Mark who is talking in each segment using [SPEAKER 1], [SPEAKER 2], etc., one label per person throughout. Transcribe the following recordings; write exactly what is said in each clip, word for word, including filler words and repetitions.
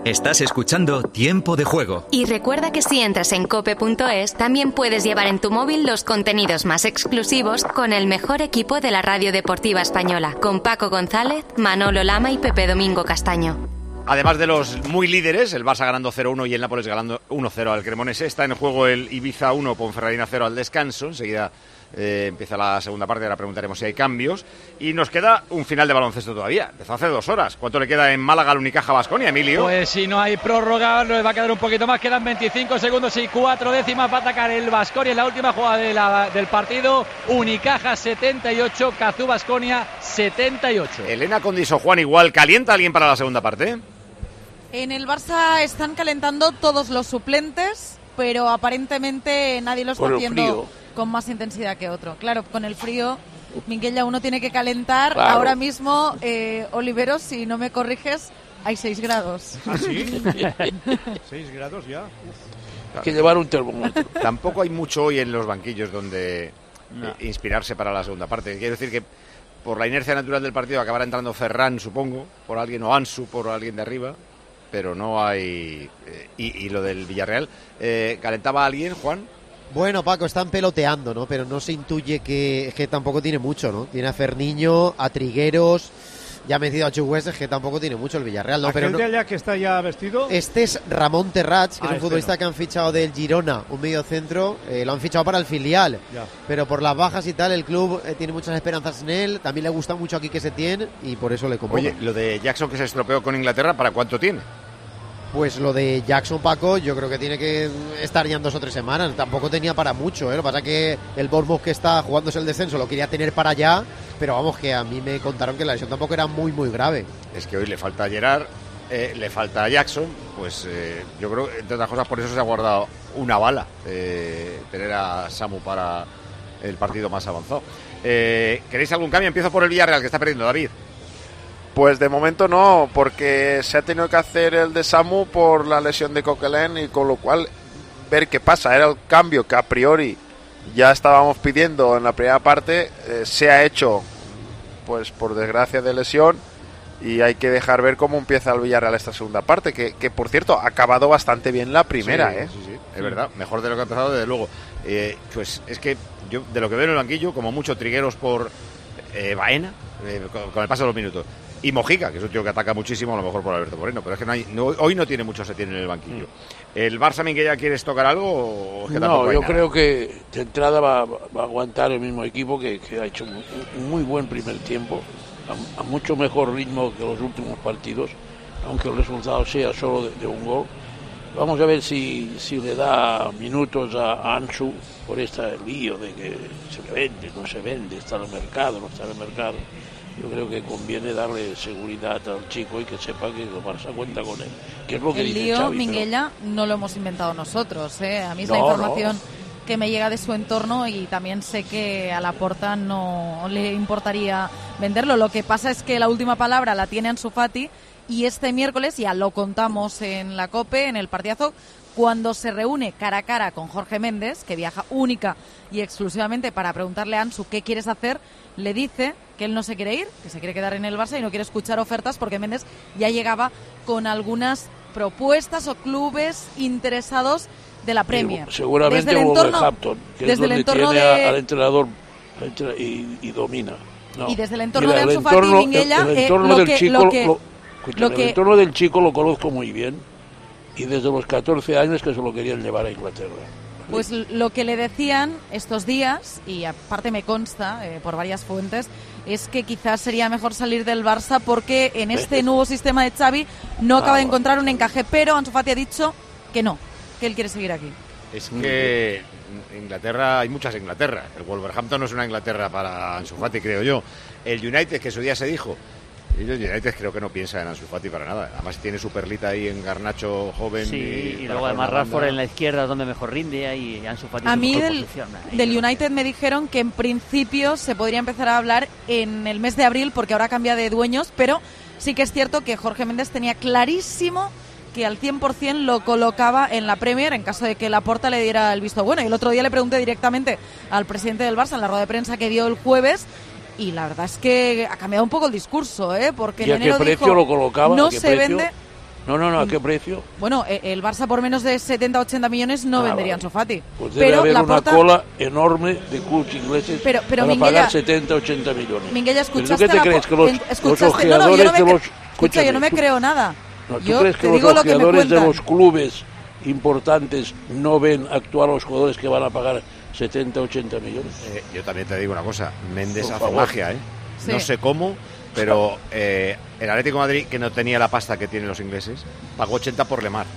[SPEAKER 1] Estás escuchando Tiempo de Juego.
[SPEAKER 2] Y recuerda que si entras en cope punto es, también puedes llevar en tu móvil los contenidos más exclusivos con el mejor equipo de la radio deportiva española, con Paco González, Manolo Lama y Pepe Domingo Castaño.
[SPEAKER 3] Además de los muy líderes, el Barça ganando cero uno y el Nápoles ganando uno cero al Cremonese, está en juego el Ibiza uno, Ponferradina cero al descanso. Enseguida eh, empieza la segunda parte, ahora preguntaremos si hay cambios. Y nos queda un final de baloncesto todavía, empezó hace dos horas. ¿Cuánto le queda en Málaga al Unicaja Baskonia, Emilio?
[SPEAKER 4] Pues si no hay prórroga, nos va a quedar un poquito más, quedan veinticinco segundos y cuatro décimas, va a atacar el Baskonia en la última jugada de la, del partido. Unicaja setenta y ocho, Cazú Baskonia setenta y ocho.
[SPEAKER 3] Elena Condiso, Juan igual, ¿calienta alguien para la segunda parte?
[SPEAKER 5] En el Barça están calentando todos los suplentes, pero aparentemente nadie lo está haciendo con más intensidad que otro. Claro, con el frío, Minguella, uno tiene que calentar. Claro. Ahora mismo, eh, Oliveros, si no me corriges, hay seis grados.
[SPEAKER 6] ¿Ah, sí? ¿Seis grados ya?
[SPEAKER 7] Hay que llevar un termómetro.
[SPEAKER 3] Tampoco hay mucho hoy en los banquillos donde no. eh, inspirarse para la segunda parte. Quiero decir que por la inercia natural del partido acabará entrando Ferran, supongo, por alguien, o Ansu, por alguien de arriba. Pero no hay... Eh, y, y lo del Villarreal, eh, ¿calentaba a alguien, Juan?
[SPEAKER 8] Bueno, Paco, están peloteando, ¿no? Pero no se intuye que... Es que tampoco tiene mucho, ¿no? Tiene a Ferniño, a Trigueros, ya ha metido a Chugues, es que tampoco tiene mucho el Villarreal, ¿no?
[SPEAKER 6] ¿Aquel
[SPEAKER 8] Pero no...
[SPEAKER 6] de allá que está ya vestido?
[SPEAKER 8] Este es Ramón Terrats, que
[SPEAKER 6] ah,
[SPEAKER 8] es un
[SPEAKER 6] este
[SPEAKER 8] futbolista
[SPEAKER 6] no.
[SPEAKER 8] que han fichado del Girona, un medio centro, eh, lo han fichado para el filial.
[SPEAKER 6] Ya.
[SPEAKER 8] Pero por las bajas y tal, el club eh, tiene muchas esperanzas en él, también le gusta mucho aquí que se tiene y por eso le convoca.
[SPEAKER 3] Oye, lo de Jackson que se estropeó con Inglaterra, ¿para cuánto tiene?
[SPEAKER 8] Pues lo de Jackson, Paco, yo creo que tiene que estar ya en dos o tres semanas. Tampoco tenía para mucho, ¿eh? Lo que pasa es que el Bournemouth, que está jugándose el descenso, lo quería tener para allá, pero vamos, que a mí me contaron que la lesión tampoco era muy, muy grave.
[SPEAKER 3] Es que hoy le falta a Gerard, eh, le falta a Jackson, pues eh, yo creo que, entre otras cosas, por eso se ha guardado una bala, eh, tener a Samu para el partido más avanzado. Eh, ¿Queréis algún cambio? Empiezo por el Villarreal, que está perdiendo, David.
[SPEAKER 9] Pues de momento no, porque se ha tenido que hacer el de Samu por la lesión de Coquelin y con lo cual ver qué pasa. Era el cambio que a priori ya estábamos pidiendo en la primera parte, eh, se ha hecho pues por desgracia de lesión y hay que dejar ver cómo empieza el Villarreal esta segunda parte, que, que por cierto ha acabado bastante bien la primera.
[SPEAKER 3] Sí,
[SPEAKER 9] ¿eh?
[SPEAKER 3] sí, sí, es verdad, mejor de lo que ha empezado desde luego. Eh, pues es que yo de lo que veo en el banquillo, como mucho Trigueros por eh, Baena, eh, con, con el paso de los minutos. Y Mojica, que es un tío que ataca muchísimo, a lo mejor por Alberto Moreno, pero es que no hay, no, hoy no tiene mucho se tiene en el banquillo. ¿El Barça, Minguella, quieres tocar algo o es que
[SPEAKER 7] no, yo
[SPEAKER 3] hay
[SPEAKER 7] creo
[SPEAKER 3] nada?
[SPEAKER 7] que de entrada va, va a aguantar el mismo equipo que, que ha hecho un, un muy buen primer tiempo, a, a mucho mejor ritmo que los últimos partidos, aunque el resultado sea solo de, de un gol. Vamos a ver si, si le da minutos a Ansu por este lío de que se le vende, no se vende, está en el mercado, no está en el mercado. Yo creo que conviene darle seguridad al chico y que sepa que el Barça cuenta con él. Que es lo que
[SPEAKER 5] el
[SPEAKER 7] dice
[SPEAKER 5] lío,
[SPEAKER 7] Xavi,
[SPEAKER 5] Minguella, pero... no lo hemos inventado nosotros. ¿eh? A mí es
[SPEAKER 7] no,
[SPEAKER 5] la información
[SPEAKER 7] no.
[SPEAKER 5] que me llega de su entorno y también sé que a Laporta no le importaría venderlo. Lo que pasa es que la última palabra la tiene Ansu Fati y este miércoles, ya lo contamos en la COPE, en el partidazo, cuando se reúne cara a cara con Jorge Méndez, que viaja única y exclusivamente para preguntarle a Ansu qué quieres hacer, le dice que él no se quiere ir, que se quiere quedar en el Barça y no quiere escuchar ofertas porque Méndez ya llegaba con algunas propuestas o clubes interesados de la Premier.
[SPEAKER 7] Seguramente
[SPEAKER 5] desde el entorno,
[SPEAKER 7] Wolverhampton, que
[SPEAKER 5] desde
[SPEAKER 7] es donde
[SPEAKER 5] el entorno
[SPEAKER 7] tiene
[SPEAKER 5] de...
[SPEAKER 7] al entrenador y, y domina. No.
[SPEAKER 5] Y desde el entorno
[SPEAKER 7] Mira,
[SPEAKER 5] de Ansu
[SPEAKER 7] entorno,
[SPEAKER 5] Fati, Minguella,
[SPEAKER 7] el, el
[SPEAKER 5] eh,
[SPEAKER 7] entorno
[SPEAKER 5] lo
[SPEAKER 7] del
[SPEAKER 5] que...
[SPEAKER 7] chico,
[SPEAKER 5] Lo que,
[SPEAKER 7] lo, escúchame,
[SPEAKER 5] lo que...
[SPEAKER 7] el entorno del chico lo conozco muy bien y desde los catorce años que se lo querían llevar a Inglaterra.
[SPEAKER 5] Pues lo que le decían estos días, y aparte me consta eh, por varias fuentes, es que quizás sería mejor salir del Barça porque en este nuevo sistema de Xavi no acaba
[SPEAKER 7] ah,
[SPEAKER 5] de encontrar un encaje, pero Ansu Fati ha dicho que no, que él quiere seguir aquí.
[SPEAKER 3] Es que Inglaterra, hay muchas Inglaterra. El Wolverhampton no es una Inglaterra para Ansu Fati, creo yo. El United, que su día se dijo, y el United creo que no piensa en Ansu Fati para nada. Además tiene su perlita ahí en Garnacho joven.
[SPEAKER 10] Sí,
[SPEAKER 3] y,
[SPEAKER 10] y luego además Rashford en la izquierda donde mejor rinde y Ansu Fati
[SPEAKER 5] a
[SPEAKER 10] en su
[SPEAKER 5] mí
[SPEAKER 10] mejor
[SPEAKER 5] del,
[SPEAKER 10] posición.
[SPEAKER 5] del United me dijeron que en principio se podría empezar a hablar en el mes de abril porque ahora cambia de dueños, pero sí que es cierto que Jorge Méndez tenía clarísimo que al cien por ciento lo colocaba en la Premier en caso de que Laporta le diera el visto bueno. Y el otro día le pregunté directamente al presidente del Barça en la rueda de prensa que dio el jueves y la verdad es que ha cambiado un poco el discurso, ¿eh? Porque
[SPEAKER 7] ¿Y
[SPEAKER 5] en
[SPEAKER 7] a qué
[SPEAKER 5] enero
[SPEAKER 7] precio
[SPEAKER 5] dijo,
[SPEAKER 7] lo colocaba?
[SPEAKER 5] no
[SPEAKER 7] ¿A qué
[SPEAKER 5] se
[SPEAKER 7] precio?
[SPEAKER 5] vende
[SPEAKER 7] No, no, no, ¿a qué precio?
[SPEAKER 5] Bueno, el Barça por menos de setenta ochenta millones no
[SPEAKER 7] ah,
[SPEAKER 5] vendería a
[SPEAKER 7] vale.
[SPEAKER 5] Ansu Fati.
[SPEAKER 7] Pues debe
[SPEAKER 5] pero
[SPEAKER 7] haber
[SPEAKER 5] la
[SPEAKER 7] una
[SPEAKER 5] porta...
[SPEAKER 7] cola enorme de clubes ingleses
[SPEAKER 5] pero, pero
[SPEAKER 7] para
[SPEAKER 5] Minguella,
[SPEAKER 7] pagar setenta ochenta millones.
[SPEAKER 5] Minguella, ¿escuchaste
[SPEAKER 7] ¿Pero tú qué te
[SPEAKER 5] la
[SPEAKER 7] crees? Que los,
[SPEAKER 5] escuchaste...
[SPEAKER 7] los ojeadores
[SPEAKER 5] no, no, yo no me
[SPEAKER 7] de
[SPEAKER 5] cre...
[SPEAKER 7] los...
[SPEAKER 5] Escucha, yo no me
[SPEAKER 7] tú...
[SPEAKER 5] creo nada.
[SPEAKER 7] No, ¿tú
[SPEAKER 5] yo
[SPEAKER 7] crees que
[SPEAKER 5] te
[SPEAKER 7] los
[SPEAKER 5] digo lo que me
[SPEAKER 7] ojeadores de
[SPEAKER 5] cuentan.
[SPEAKER 7] los clubes importantes no ven actuar a los jugadores que van a pagar setenta ochenta millones?
[SPEAKER 3] Eh, yo también te digo una cosa, Méndez
[SPEAKER 7] Por
[SPEAKER 3] hace
[SPEAKER 7] favor.
[SPEAKER 3] magia, ¿eh?
[SPEAKER 5] Sí.
[SPEAKER 3] No sé cómo, pero eh, el Atlético de Madrid, que no tenía la pasta que tienen los ingleses, pagó ochenta por Lemar.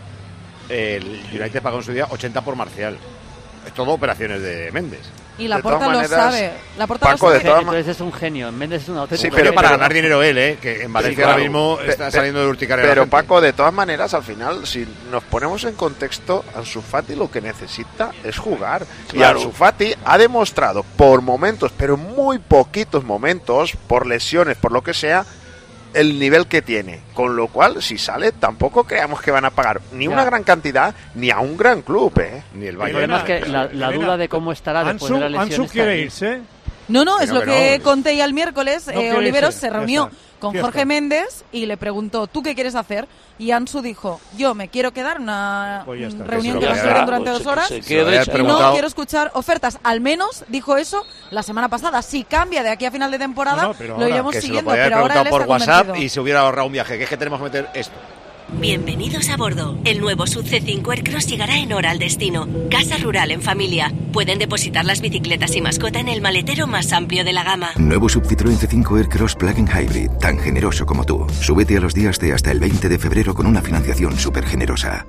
[SPEAKER 3] El United pagó en su día ochenta por Marcial. Es todo operaciones de Méndez.
[SPEAKER 5] Y la
[SPEAKER 9] De
[SPEAKER 5] Porta
[SPEAKER 9] todas
[SPEAKER 5] lo
[SPEAKER 9] maneras,
[SPEAKER 5] sabe. La Porta
[SPEAKER 9] Paco,
[SPEAKER 5] lo
[SPEAKER 9] de
[SPEAKER 5] sabe.
[SPEAKER 9] todas
[SPEAKER 10] Entonces es un genio. Méndez es un auténtico
[SPEAKER 3] Sí, pero
[SPEAKER 10] genio.
[SPEAKER 3] para
[SPEAKER 9] pero-
[SPEAKER 3] ganar dinero él, ¿eh? Que en Valencia
[SPEAKER 9] Sí, claro.
[SPEAKER 3] ahora mismo
[SPEAKER 9] Pe-
[SPEAKER 3] está
[SPEAKER 9] pe-
[SPEAKER 3] saliendo de urticaria.
[SPEAKER 9] Pero
[SPEAKER 3] la gente.
[SPEAKER 9] Paco, de todas maneras, al final, si nos ponemos en contexto, Ansu Fati lo que necesita es jugar. Y
[SPEAKER 7] Claro.
[SPEAKER 9] Ansu Fati ha demostrado por momentos, pero muy poquitos momentos, por lesiones, por lo que sea, el nivel que tiene. Con lo cual, si sale, tampoco creamos que van a pagar ni
[SPEAKER 10] Ya.
[SPEAKER 9] una gran cantidad ni a un gran club, ¿eh?
[SPEAKER 3] Ni el
[SPEAKER 10] El
[SPEAKER 3] Bayern.
[SPEAKER 10] problema es que la, la
[SPEAKER 6] Elena,
[SPEAKER 10] duda de cómo estará después
[SPEAKER 6] Ansu,
[SPEAKER 10] de la lesión
[SPEAKER 6] Ansu
[SPEAKER 10] está
[SPEAKER 6] quiere
[SPEAKER 10] aquí.
[SPEAKER 6] irse.
[SPEAKER 5] No, no,
[SPEAKER 3] Que
[SPEAKER 5] es
[SPEAKER 3] no,
[SPEAKER 5] lo
[SPEAKER 3] que
[SPEAKER 5] que
[SPEAKER 3] no.
[SPEAKER 5] conté ya el miércoles.
[SPEAKER 6] No
[SPEAKER 5] eh,
[SPEAKER 6] quiere
[SPEAKER 5] Oliveros
[SPEAKER 6] irse,
[SPEAKER 5] se
[SPEAKER 6] ya
[SPEAKER 5] reunió
[SPEAKER 6] está.
[SPEAKER 5] con
[SPEAKER 6] Ya
[SPEAKER 5] Jorge
[SPEAKER 6] está.
[SPEAKER 5] Méndez y le preguntó, ¿tú qué quieres hacer? Y Ansu dijo, yo me quiero quedar una
[SPEAKER 6] Pues ya está,
[SPEAKER 5] mm,
[SPEAKER 6] que
[SPEAKER 5] reunión
[SPEAKER 3] se
[SPEAKER 5] que
[SPEAKER 3] lo
[SPEAKER 5] nos
[SPEAKER 3] vaya a
[SPEAKER 5] duren
[SPEAKER 3] dar,
[SPEAKER 5] durante
[SPEAKER 7] pues
[SPEAKER 5] dos
[SPEAKER 7] se-
[SPEAKER 5] horas
[SPEAKER 7] se
[SPEAKER 3] Se lo
[SPEAKER 7] quede
[SPEAKER 3] había
[SPEAKER 7] y se-
[SPEAKER 5] y no
[SPEAKER 3] preguntado.
[SPEAKER 5] quiero escuchar ofertas. Al menos dijo eso la semana pasada. Si cambia de aquí a final de temporada,
[SPEAKER 6] No, no, pero
[SPEAKER 5] lo
[SPEAKER 6] ahora,
[SPEAKER 5] iremos
[SPEAKER 3] Que se lo
[SPEAKER 5] siguiendo.
[SPEAKER 3] podía haber
[SPEAKER 5] Pero ahora él
[SPEAKER 3] preguntado
[SPEAKER 5] está
[SPEAKER 3] por WhatsApp
[SPEAKER 5] convencido.
[SPEAKER 3] y se hubiera ahorrado un viaje. Que es que tenemos que meter esto.
[SPEAKER 11] Bienvenidos a bordo. El nuevo Sub C cinco Aircross llegará en hora al destino. Casa rural en familia. Pueden depositar las bicicletas y mascota en el maletero más amplio de la gama.
[SPEAKER 12] Nuevo Sub Citroën C cinco Aircross Plug-in Hybrid, tan generoso como tú. Súbete a los días de hasta el veinte de febrero con una financiación súper generosa.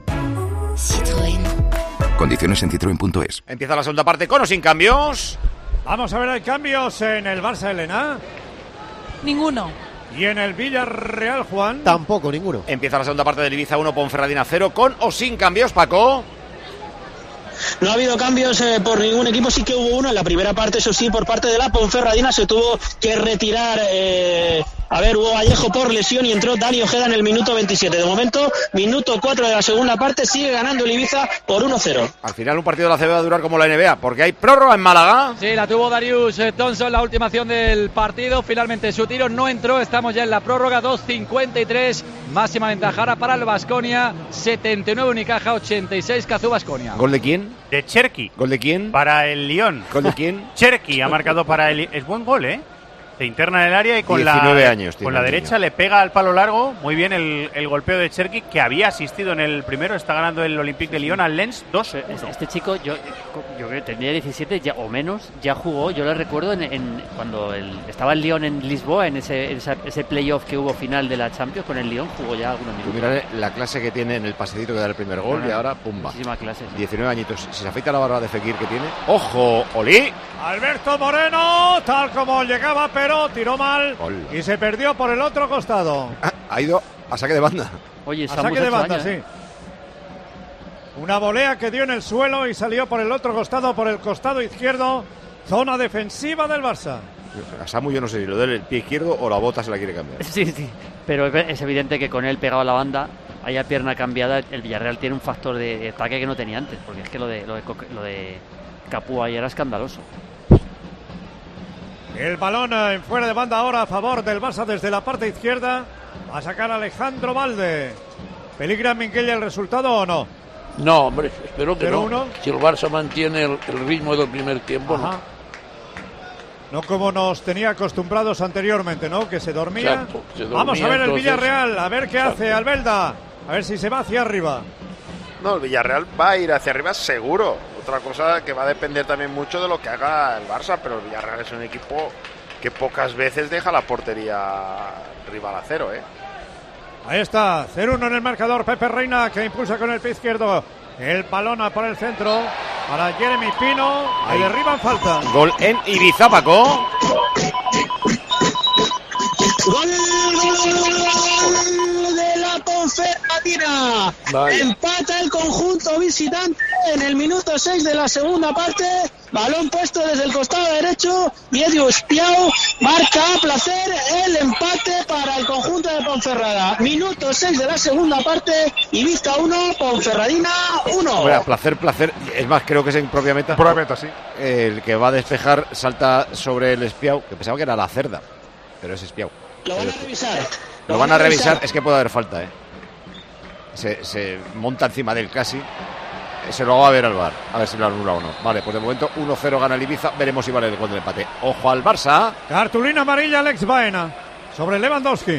[SPEAKER 11] Citroën.
[SPEAKER 12] Condiciones en citroen punto es.
[SPEAKER 3] Empieza la segunda parte con o sin cambios.
[SPEAKER 6] Vamos a ver, hay cambios en el Barça, Elena.
[SPEAKER 5] Ninguno.
[SPEAKER 6] Y en el Villarreal, Juan.
[SPEAKER 8] Tampoco, ninguno.
[SPEAKER 3] Empieza la segunda parte del Ibiza uno, Ponferradina cero, con o sin cambios, Paco.
[SPEAKER 13] No ha habido cambios eh, por ningún equipo, sí que hubo uno en la primera parte, eso sí, por parte de la Ponferradina se tuvo que retirar, eh, a ver, Hugo Vallejo por lesión y entró Dani Ojeda en el minuto veintisiete. De momento, minuto cuatro de la segunda parte, sigue ganando el Ibiza por uno cero.
[SPEAKER 3] Al final un partido de la C B va a durar como la N B A, porque hay prórroga en Málaga.
[SPEAKER 4] Sí, la tuvo Darius eh, Thompson, la última acción del partido. Finalmente su tiro no entró. Estamos ya en la prórroga, dos cincuenta y tres. Máxima ventaja ahora para el Baskonia. setenta y nueve Unicaja, ochenta y seis Cazú Baskonia.
[SPEAKER 3] ¿Gol de quién?
[SPEAKER 14] De Cherki.
[SPEAKER 3] ¿Gol de quién?
[SPEAKER 14] Para el Lyon.
[SPEAKER 3] ¿Gol de quién?
[SPEAKER 14] Cherki ha marcado para el... Es buen gol, ¿eh? Se interna en el área y con
[SPEAKER 3] diecinueve
[SPEAKER 14] la,
[SPEAKER 3] años tiene
[SPEAKER 14] con la
[SPEAKER 3] el
[SPEAKER 14] derecha
[SPEAKER 3] niño.
[SPEAKER 14] le pega al palo largo. Muy bien el, el golpeo de Cherki, que había asistido en el primero. Está ganando el Olympique de Lyon al Lens dos uno.
[SPEAKER 10] Este, este chico, yo, yo creo que tenía diecisiete ya, o menos, ya jugó. Yo le recuerdo en, en- cuando el, estaba el Lyon en Lisboa, en ese, en esa- ese playoff que hubo final de la Champions, con el Lyon jugó ya algunos
[SPEAKER 3] Tú
[SPEAKER 10] minutos.
[SPEAKER 3] mira la clase que tiene en el pasecito que da el primer gol
[SPEAKER 10] No, no,
[SPEAKER 3] y ahora pumba.
[SPEAKER 10] muchísima clase, sí.
[SPEAKER 3] diecinueve añitos. Si se afeita la barba de Fekir que tiene. ¡Ojo! ¡Olí!
[SPEAKER 6] Alberto Moreno, tal como llegaba, pero tiró mal
[SPEAKER 3] Hola.
[SPEAKER 6] y se perdió por el otro costado.
[SPEAKER 3] Ah, ha ido a saque de banda.
[SPEAKER 10] Oye,
[SPEAKER 6] A
[SPEAKER 10] Samu
[SPEAKER 6] saque
[SPEAKER 10] se
[SPEAKER 6] de
[SPEAKER 10] ha hecho
[SPEAKER 6] banda,
[SPEAKER 10] daño, ¿eh?
[SPEAKER 6] sí. Una volea que dio en el suelo y salió por el otro costado, por el costado izquierdo. Zona defensiva del Barça.
[SPEAKER 3] A Samu yo no sé si lo del pie izquierdo o la bota se la quiere cambiar.
[SPEAKER 10] Sí, sí. Pero es evidente que con él pegado a la banda, haya pierna cambiada, el Villarreal tiene un factor de ataque que no tenía antes, porque es que lo de lo de, Coque- lo de Capú ayer era escandaloso.
[SPEAKER 6] El balón eh, en fuera de banda ahora a favor del Barça desde la parte izquierda. Va a sacar Alejandro Valde. ¿Peligra en Minguella el resultado o no?
[SPEAKER 7] No, hombre, espero que
[SPEAKER 6] ¿cero
[SPEAKER 7] no.
[SPEAKER 6] uno?
[SPEAKER 7] Si el Barça mantiene el, el ritmo del primer tiempo,
[SPEAKER 6] Ajá.
[SPEAKER 7] no.
[SPEAKER 6] No como nos tenía acostumbrados anteriormente, ¿no? Que se dormía.
[SPEAKER 7] Exacto, se dormía,
[SPEAKER 6] Vamos a ver el
[SPEAKER 7] entonces-
[SPEAKER 6] Villarreal, a ver qué
[SPEAKER 7] Exacto.
[SPEAKER 6] hace Albelda. A ver si se va hacia arriba.
[SPEAKER 9] No, el Villarreal va a ir hacia arriba seguro. Otra cosa que va a depender también mucho de lo que haga el Barça, pero el Villarreal es un equipo que pocas veces deja la portería rival a cero, ¿eh?
[SPEAKER 6] Ahí está, cero uno en el marcador. Pepe Reina que impulsa con el pie izquierdo. El balón a por el centro para Jeremy Pino.
[SPEAKER 3] Ahí.
[SPEAKER 6] Le derriban falta.
[SPEAKER 3] Gol en Ibiza, Paco.
[SPEAKER 13] ¡Gol, gol, gol, gol de la Ponferradina!
[SPEAKER 7] Vaya.
[SPEAKER 13] Empata el conjunto visitante en el minuto seis de la segunda parte. Balón puesto desde el costado derecho. Miedio Espiao marca a placer el empate para el conjunto de Ponferrada. Minuto seis de la segunda parte. Ibiza uno, Ponferradina uno.
[SPEAKER 3] Bueno, placer, placer. Es más, creo que es en propia meta.
[SPEAKER 6] Propia meta, sí.
[SPEAKER 3] El que va a despejar salta sobre el espiau, que pensaba que era la cerda, pero es espiau.
[SPEAKER 13] Lo van a revisar.
[SPEAKER 3] Lo van a revisar, es que puede haber falta, ¿eh? se, se monta encima de él casi. Se lo va a ver al V A R, a ver si lo anula o no. Vale, pues de momento uno cero gana el Ibiza. Veremos si vale el gol del empate. Ojo al Barça.
[SPEAKER 6] Cartulina amarilla Alex Baena sobre Lewandowski.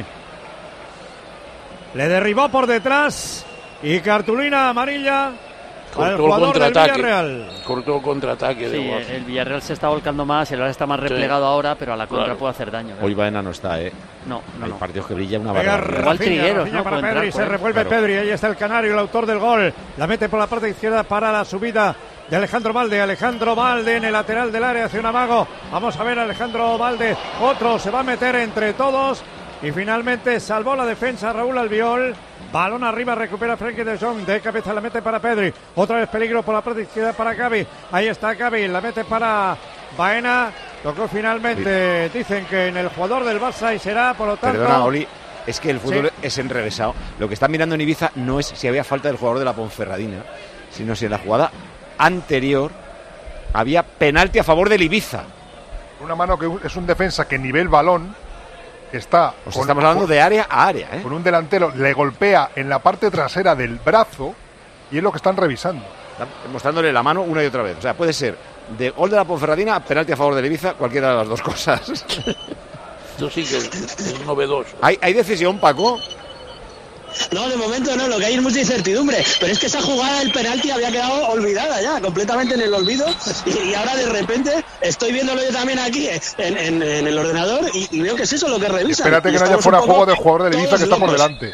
[SPEAKER 6] Le derribó por detrás y cartulina amarilla al
[SPEAKER 7] Cortó el
[SPEAKER 6] jugador del
[SPEAKER 7] contraataque.
[SPEAKER 6] Villarreal.
[SPEAKER 7] Cortó el contraataque.
[SPEAKER 10] Sí,
[SPEAKER 7] de
[SPEAKER 10] el Villarreal se está volcando más, el Villarreal está más replegado ahora, pero a la contra
[SPEAKER 7] Claro.
[SPEAKER 10] puede hacer daño. ¿verdad?
[SPEAKER 3] Hoy Baena no está, ¿eh?
[SPEAKER 10] No, no,
[SPEAKER 3] Hay
[SPEAKER 10] no.
[SPEAKER 3] partidos que brilla una
[SPEAKER 6] Pega
[SPEAKER 3] barbaridad.
[SPEAKER 10] Igual
[SPEAKER 6] Rafinha,
[SPEAKER 10] Trigueros,
[SPEAKER 6] Rafinha
[SPEAKER 10] ¿no?
[SPEAKER 6] para
[SPEAKER 10] Puede
[SPEAKER 6] Pedri,
[SPEAKER 10] entrar,
[SPEAKER 6] se
[SPEAKER 10] pues,
[SPEAKER 6] revuelve
[SPEAKER 3] claro.
[SPEAKER 6] Pedri, ahí está el canario, el autor del gol. La mete por la parte izquierda para la subida de Alejandro Valde. Alejandro Valde en el lateral del área hacia un amago. Vamos a ver a Alejandro Valde. Otro se va a meter entre todos. Y finalmente salvó la defensa Raúl Albiol. Balón arriba, recupera Frenkie de Jong. De cabeza la mete para Pedri. Otra vez peligro por la parte izquierda para Gavi. Ahí está Gavi, la mete para Baena. Tocó finalmente, sí. Dicen que en el jugador del Barça y será, por lo tanto...
[SPEAKER 3] Perdona, Oli, es que el fútbol
[SPEAKER 6] Sí.
[SPEAKER 3] es enrevesado. Lo que están mirando en Ibiza no es si había falta del jugador de la Ponferradina, sino si en la jugada anterior había penalti a favor del Ibiza.
[SPEAKER 15] Una mano que es un defensa que nivel balón, que está...
[SPEAKER 3] O sea, estamos hablando de área a área, ¿eh?
[SPEAKER 15] Con un delantero, le golpea en la parte trasera del brazo y es lo que están revisando.
[SPEAKER 3] Están mostrándole la mano una y otra vez. O sea, puede ser de gol de la Ponferradina, penalti a favor del Ibiza, cualquiera de las dos cosas.
[SPEAKER 7] Esto sí que es, es novedoso.
[SPEAKER 3] ¿Hay, ¿Hay decisión, Paco?
[SPEAKER 13] No, de momento no, lo que hay es mucha incertidumbre. Pero es que esa jugada del penalti había quedado olvidada ya, completamente en el olvido. Y, y ahora de repente estoy viéndolo yo también aquí en, en, en el ordenador y, y veo que es eso lo que revisan.
[SPEAKER 15] Espérate
[SPEAKER 13] Y
[SPEAKER 15] que no haya
[SPEAKER 13] estamos
[SPEAKER 15] fuera
[SPEAKER 13] un
[SPEAKER 15] de juego
[SPEAKER 13] poco
[SPEAKER 15] del jugador del Ibiza
[SPEAKER 13] todos
[SPEAKER 15] que está por
[SPEAKER 13] locos.
[SPEAKER 15] delante.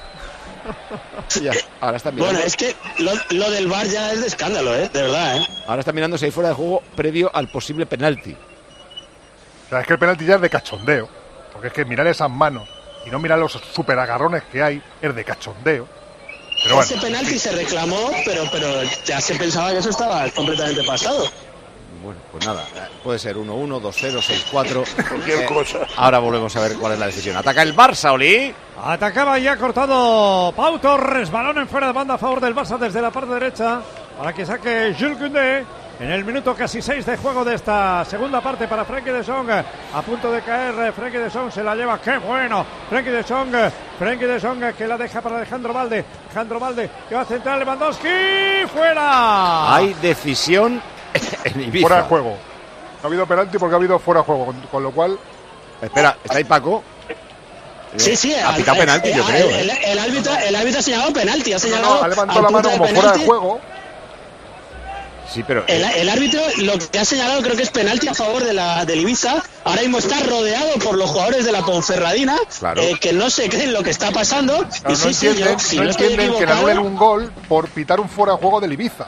[SPEAKER 3] Ya, ahora están mirando.
[SPEAKER 13] Bueno, es que lo, lo del V A R ya es de escándalo, ¿eh? De verdad, ¿eh?
[SPEAKER 3] Ahora están mirando si hay fuera de juego previo al posible penalti.
[SPEAKER 15] O sea, es que el penalti ya es de cachondeo. Porque es que mirar esas manos y no mirar los super agarrones que hay es de cachondeo. Pero bueno,
[SPEAKER 13] Ese penalti se reclamó, pero, pero ya se pensaba que eso estaba completamente pasado.
[SPEAKER 3] Bueno, pues nada, puede ser uno uno, dos cero, seis cuatro.
[SPEAKER 7] Cualquier cosa.
[SPEAKER 3] Ahora volvemos a ver cuál es la decisión. Ataca el Barça, Oli.
[SPEAKER 6] Atacaba y ha cortado Pau Torres. Balón en fuera de banda a favor del Barça desde la parte derecha para que saque Jules Koundé. En el minuto casi seis de juego de esta segunda parte para Frenkie de Jong. A punto de caer, Frenkie de Jong se la lleva. ¡Qué bueno! Frenkie de Jong. Frenkie de Jong que la deja para Alejandro Valde. Alejandro Valde que va a centrar Lewandowski. ¡Fuera!
[SPEAKER 3] Hay decisión en Ibiza.
[SPEAKER 15] fuera de juego. No ha habido penalti porque ha habido fuera de juego. Con, con lo cual,
[SPEAKER 3] Espera, ¿está ahí Paco?
[SPEAKER 13] Sí, sí.
[SPEAKER 3] Ha
[SPEAKER 13] al-
[SPEAKER 3] pitado penalti,
[SPEAKER 13] eh,
[SPEAKER 3] yo
[SPEAKER 13] el,
[SPEAKER 3] creo.
[SPEAKER 13] el,
[SPEAKER 3] ¿eh?
[SPEAKER 13] el árbitro, el árbitro ha señalado penalti. Ha
[SPEAKER 15] no,
[SPEAKER 13] señalado
[SPEAKER 15] no, ha levantado
[SPEAKER 13] al
[SPEAKER 15] la
[SPEAKER 13] punto
[SPEAKER 15] mano como fuera de
[SPEAKER 13] penalti.
[SPEAKER 15] juego.
[SPEAKER 3] Sí, pero...
[SPEAKER 13] El, el árbitro lo que ha señalado creo que es penalti a favor de la del Ibiza. Ahora mismo está rodeado por los jugadores de la Ponferradina,
[SPEAKER 3] Claro.
[SPEAKER 13] eh, que no se creen lo que está pasando.
[SPEAKER 15] Claro,
[SPEAKER 13] y
[SPEAKER 15] no
[SPEAKER 13] sí, sí,
[SPEAKER 15] entienden,
[SPEAKER 13] yo, si
[SPEAKER 15] no
[SPEAKER 13] no estoy
[SPEAKER 15] entienden que le
[SPEAKER 13] equivocado,
[SPEAKER 15] anulen un gol por pitar un fuera de juego del Ibiza.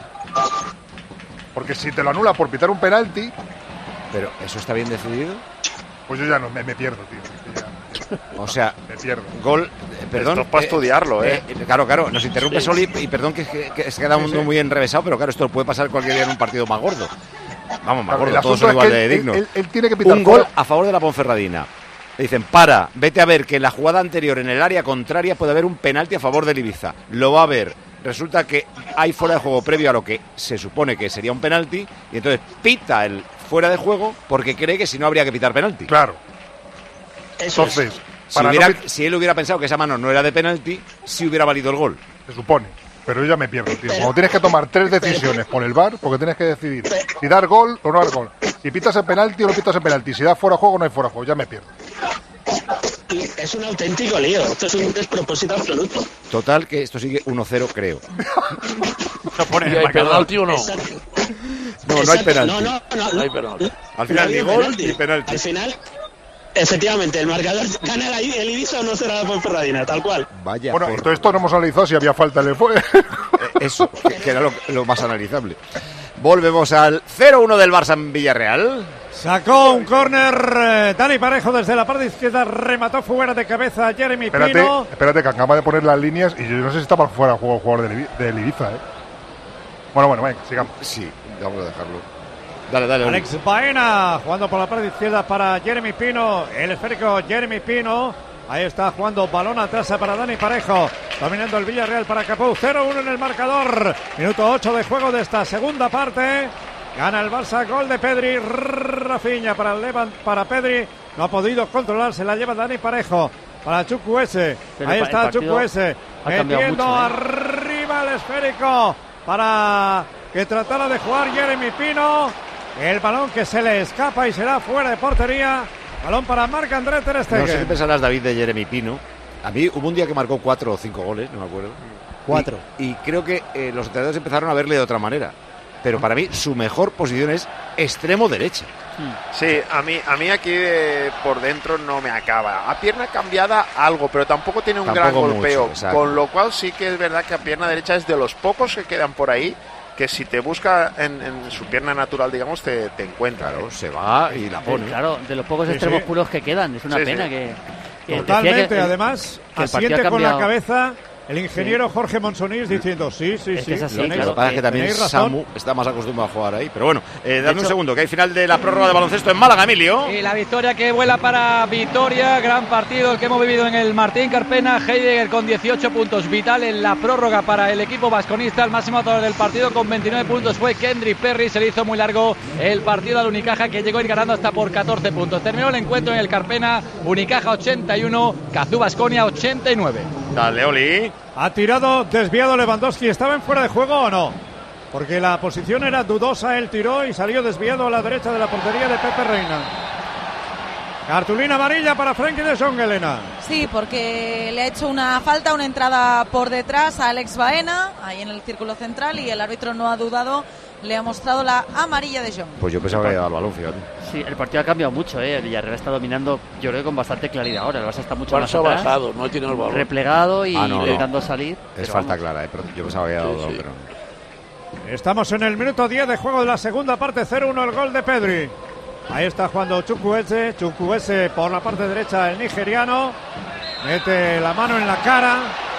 [SPEAKER 15] Porque si te lo anula por pitar un penalti,
[SPEAKER 3] Pero, ¿eso está bien decidido?
[SPEAKER 15] pues yo ya no me, me pierdo, tío. Es que ya
[SPEAKER 3] O sea,
[SPEAKER 15] me pierdo.
[SPEAKER 3] gol... eh, perdón.
[SPEAKER 9] Esto es para estudiarlo, ¿eh?
[SPEAKER 3] Claro, claro, nos interrumpe Soli y perdón que, que, que se queda
[SPEAKER 15] Sí,
[SPEAKER 3] mundo
[SPEAKER 15] sí.
[SPEAKER 3] muy enrevesado, pero claro, esto puede pasar cualquier día en un partido más gordo. Vamos, más
[SPEAKER 15] Claro,
[SPEAKER 3] gordo,
[SPEAKER 15] el
[SPEAKER 3] todos
[SPEAKER 15] asunto
[SPEAKER 3] son
[SPEAKER 15] es
[SPEAKER 3] igual
[SPEAKER 15] que
[SPEAKER 3] de
[SPEAKER 15] él-
[SPEAKER 3] dignos.
[SPEAKER 15] él- él tiene que pitar
[SPEAKER 3] Un gol
[SPEAKER 15] fuera.
[SPEAKER 3] a favor de la Ponferradina. Le dicen, para, vete a ver que en la jugada anterior en el área contraria puede haber un penalti a favor del Ibiza. Lo va a ver. Resulta que hay fuera de juego previo a lo que se supone que sería un penalti y entonces pita el fuera de juego porque cree que si no habría que pitar penalti.
[SPEAKER 15] Claro.
[SPEAKER 13] eso es.
[SPEAKER 15] Entonces,
[SPEAKER 3] Si,
[SPEAKER 15] para
[SPEAKER 3] hubiera-
[SPEAKER 15] no pit-
[SPEAKER 3] si él hubiera pensado que esa mano no era de penalti, sí hubiera valido el gol.
[SPEAKER 15] se supone. Pero yo ya me pierdo, tío.
[SPEAKER 13] Pero-
[SPEAKER 15] Cuando tienes que tomar tres decisiones por el V A R, porque tienes que decidir si dar gol o no dar gol. Si pitas el penalti o no pitas el penalti. Si da fuera de juego o no hay fuera de juego. Ya me pierdo.
[SPEAKER 13] Es un auténtico lío. Esto es un despropósito absoluto.
[SPEAKER 3] Total, que esto sigue uno cero, creo.
[SPEAKER 14] Lo pone en
[SPEAKER 7] ¿Y
[SPEAKER 14] el
[SPEAKER 7] hay
[SPEAKER 14] marcador.
[SPEAKER 7] penalti o no?
[SPEAKER 13] Exacto.
[SPEAKER 3] No, no hay
[SPEAKER 13] Exacto.
[SPEAKER 3] penalti.
[SPEAKER 13] No, no, no,
[SPEAKER 7] No hay penalti.
[SPEAKER 3] Al final
[SPEAKER 13] no
[SPEAKER 3] ni
[SPEAKER 13] había
[SPEAKER 3] gol ni penalti.
[SPEAKER 13] Al final, efectivamente, el marcador gana la- el Ibiza o no será la Ponferradina, tal cual.
[SPEAKER 3] Vaya.
[SPEAKER 15] Bueno,
[SPEAKER 3] porra.
[SPEAKER 15] y todo esto no hemos analizado si había falta en el fue.
[SPEAKER 3] Eh, Eso, que, que era lo, lo más analizable. Volvemos al cero uno del Barça en Villarreal.
[SPEAKER 6] Sacó un córner eh, Dani Parejo desde la parte izquierda, remató fuera de cabeza Jeremy
[SPEAKER 15] espérate,
[SPEAKER 6] Pino.
[SPEAKER 15] espérate, que acaba de poner las líneas y yo no sé si está para fuera de juego el jugador del, Ibi- del Ibiza, ¿eh? Bueno, bueno, venga, sigamos.
[SPEAKER 3] Sí, vamos a dejarlo. Dale, dale. Oli.
[SPEAKER 6] Alex Baena jugando por la parte izquierda para Jeremy Pino, el esférico Jeremy Pino. Ahí está jugando balón atrás para Dani Parejo, dominando el Villarreal para Capou. cero uno en el marcador, minuto ocho de juego de esta segunda parte. Gana el Barça, gol de Pedri. Rafinha para el Levant, para Pedri. No ha podido controlar, se la lleva Dani Parejo para Chukwueze.
[SPEAKER 10] Pero
[SPEAKER 6] Ahí
[SPEAKER 10] el pa-
[SPEAKER 6] está
[SPEAKER 10] el partido-
[SPEAKER 6] Chukwueze.
[SPEAKER 10] Ha cambiado
[SPEAKER 6] metiendo
[SPEAKER 10] mucho, ¿eh?
[SPEAKER 6] arriba el esférico para que tratara de jugar Jeremy Pino. El balón que se le escapa y será fuera de portería. Balón para Marc-André ter Stegen.
[SPEAKER 3] No sé qué pensarás, David, de Jeremy Pino. A mí hubo un día que marcó cuatro o cinco goles, no me acuerdo.
[SPEAKER 8] Cuatro.
[SPEAKER 3] Y, y creo que eh, los entrenadores empezaron a verle de otra manera. Pero para mí su mejor posición es extremo derecha.
[SPEAKER 9] Sí, a mí, a mí aquí eh, por dentro no me acaba. A pierna cambiada algo, pero tampoco tiene un
[SPEAKER 3] Tampoco
[SPEAKER 9] gran golpeo.
[SPEAKER 3] mucho,
[SPEAKER 9] con lo cual sí que es verdad que a pierna derecha es de los pocos que quedan por ahí que si te busca en, en su pierna natural, digamos, te, te encuentra.
[SPEAKER 3] Claro,
[SPEAKER 9] ¿eh?
[SPEAKER 3] se va y la pone.
[SPEAKER 10] Claro, de los pocos
[SPEAKER 6] Sí,
[SPEAKER 10] extremos
[SPEAKER 6] sí.
[SPEAKER 10] puros que quedan. Es una
[SPEAKER 9] Sí,
[SPEAKER 10] pena
[SPEAKER 9] sí.
[SPEAKER 10] que... que
[SPEAKER 6] Totalmente,
[SPEAKER 10] decía que el-
[SPEAKER 6] además,
[SPEAKER 10] que el partido
[SPEAKER 6] asiente
[SPEAKER 10] ha
[SPEAKER 6] con la
[SPEAKER 10] cambiado.
[SPEAKER 6] cabeza el ingeniero Jorge Monsonís diciendo sí, sí,
[SPEAKER 10] Es que
[SPEAKER 6] sí.
[SPEAKER 10] es así,
[SPEAKER 6] tenéis-
[SPEAKER 3] Lo que pasa es que también
[SPEAKER 6] tenéis razón.
[SPEAKER 3] Samu está más acostumbrado a jugar ahí. Pero bueno, eh, dame un
[SPEAKER 10] hecho-
[SPEAKER 3] segundo, que hay final de la prórroga de baloncesto en Málaga, Emilio.
[SPEAKER 4] Y la victoria que vuela para Vitoria, gran partido el que hemos vivido en el Martín Carpena. Heidegger con dieciocho puntos, vital en la prórroga para el equipo vasconista. El máximo anotador del partido con veintinueve puntos fue Kendrick Perry. Se le hizo muy largo el partido al Unicaja, que llegó a ir ganando hasta por catorce puntos. Terminó el encuentro en el Carpena, Unicaja ochenta y uno, Cazú Baskonia ochenta y nueve.
[SPEAKER 3] Dale, Oli.
[SPEAKER 6] Ha tirado desviado Lewandowski. ¿Estaba en fuera de juego o no? Porque la posición era dudosa. Él tiró y salió desviado a la derecha de la portería de Pepe Reina. Cartulina amarilla para Frenkie de Jong, Elena.
[SPEAKER 5] Sí, porque le ha hecho una falta, una entrada por detrás a Alex Baena, ahí en el círculo central, y el árbitro no ha dudado, le ha mostrado la amarilla de Jong.
[SPEAKER 3] Pues yo pensaba que había dado el balón, fíjate.
[SPEAKER 10] Sí, el partido ha cambiado mucho, ¿eh? El Villarreal está dominando, yo creo que con bastante claridad ahora. El Barça está mucho más
[SPEAKER 7] Barça
[SPEAKER 10] atrás,
[SPEAKER 7] bajado, no tiene el balón.
[SPEAKER 10] replegado y
[SPEAKER 3] Ah, no, no.
[SPEAKER 10] intentando salir.
[SPEAKER 3] Es
[SPEAKER 10] pero
[SPEAKER 3] falta
[SPEAKER 10] vamos.
[SPEAKER 3] clara, eh, pero yo pensaba que había dado
[SPEAKER 7] Sí,
[SPEAKER 3] el
[SPEAKER 7] sí.
[SPEAKER 3] balón, pero...
[SPEAKER 6] Estamos en el minuto diez de juego de la segunda parte. cero uno el gol de Pedri. Ahí está jugando Chukwueze. Chukwueze por la parte derecha, el nigeriano. Mete la mano en la cara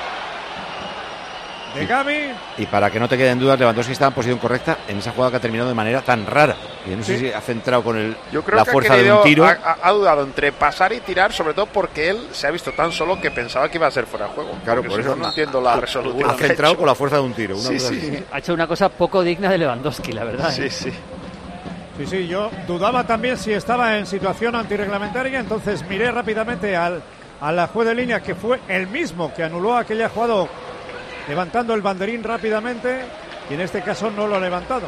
[SPEAKER 6] de Gavi.
[SPEAKER 3] Y para que no te queden dudas, Lewandowski está en posición correcta en esa jugada que ha terminado de manera tan rara. Yo no sé
[SPEAKER 6] Sí.
[SPEAKER 3] si ha centrado con el,
[SPEAKER 9] Yo creo
[SPEAKER 3] la
[SPEAKER 9] que
[SPEAKER 3] fuerza
[SPEAKER 9] ha,
[SPEAKER 3] de
[SPEAKER 9] querido-
[SPEAKER 3] un tiro.
[SPEAKER 9] ha, ha- ha dudado entre pasar y tirar, sobre todo porque él se ha visto tan solo que pensaba que iba a ser fuera de juego.
[SPEAKER 3] Claro,
[SPEAKER 9] Porque
[SPEAKER 3] por
[SPEAKER 9] si
[SPEAKER 3] eso
[SPEAKER 9] no, no
[SPEAKER 3] ha-
[SPEAKER 9] entiendo la
[SPEAKER 3] ha-
[SPEAKER 9] resolución.
[SPEAKER 3] Ha
[SPEAKER 9] que
[SPEAKER 3] centrado
[SPEAKER 9] hecho.
[SPEAKER 3] con la fuerza de un tiro. Una
[SPEAKER 9] Sí,
[SPEAKER 3] cosa
[SPEAKER 9] sí.
[SPEAKER 3] así.
[SPEAKER 10] Ha hecho una cosa poco digna de Lewandowski, la verdad.
[SPEAKER 9] Sí,
[SPEAKER 10] ¿eh?
[SPEAKER 9] sí.
[SPEAKER 6] Sí, sí, yo dudaba también si estaba en situación antirreglamentaria, entonces miré rápidamente al, al juez de línea, que fue el mismo que anuló aquella jugada levantando el banderín rápidamente, y en este caso no lo ha levantado.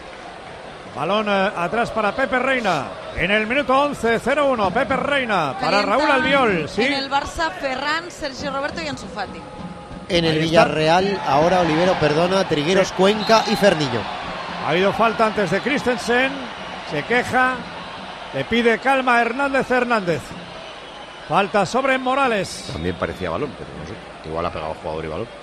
[SPEAKER 6] Balón eh, atrás para Pepe Reina. En el minuto once, cero uno, Pepe Reina para
[SPEAKER 5] Calienta
[SPEAKER 6] Raúl Albiol. ¿sí?
[SPEAKER 5] En el Barça, Ferran, Sergio Roberto y Ansu Fati.
[SPEAKER 8] En el
[SPEAKER 6] Ahí está.
[SPEAKER 8] Villarreal, ahora Olivero, perdona, Trigueros,
[SPEAKER 6] Sí.
[SPEAKER 8] Cuenca y Ferniño.
[SPEAKER 6] Ha habido falta antes de Christensen. Se queja. Le pide calma a Hernández Hernández. Falta sobre Morales.
[SPEAKER 3] También parecía balón, pero no sé. Igual ha pegado jugador y balón.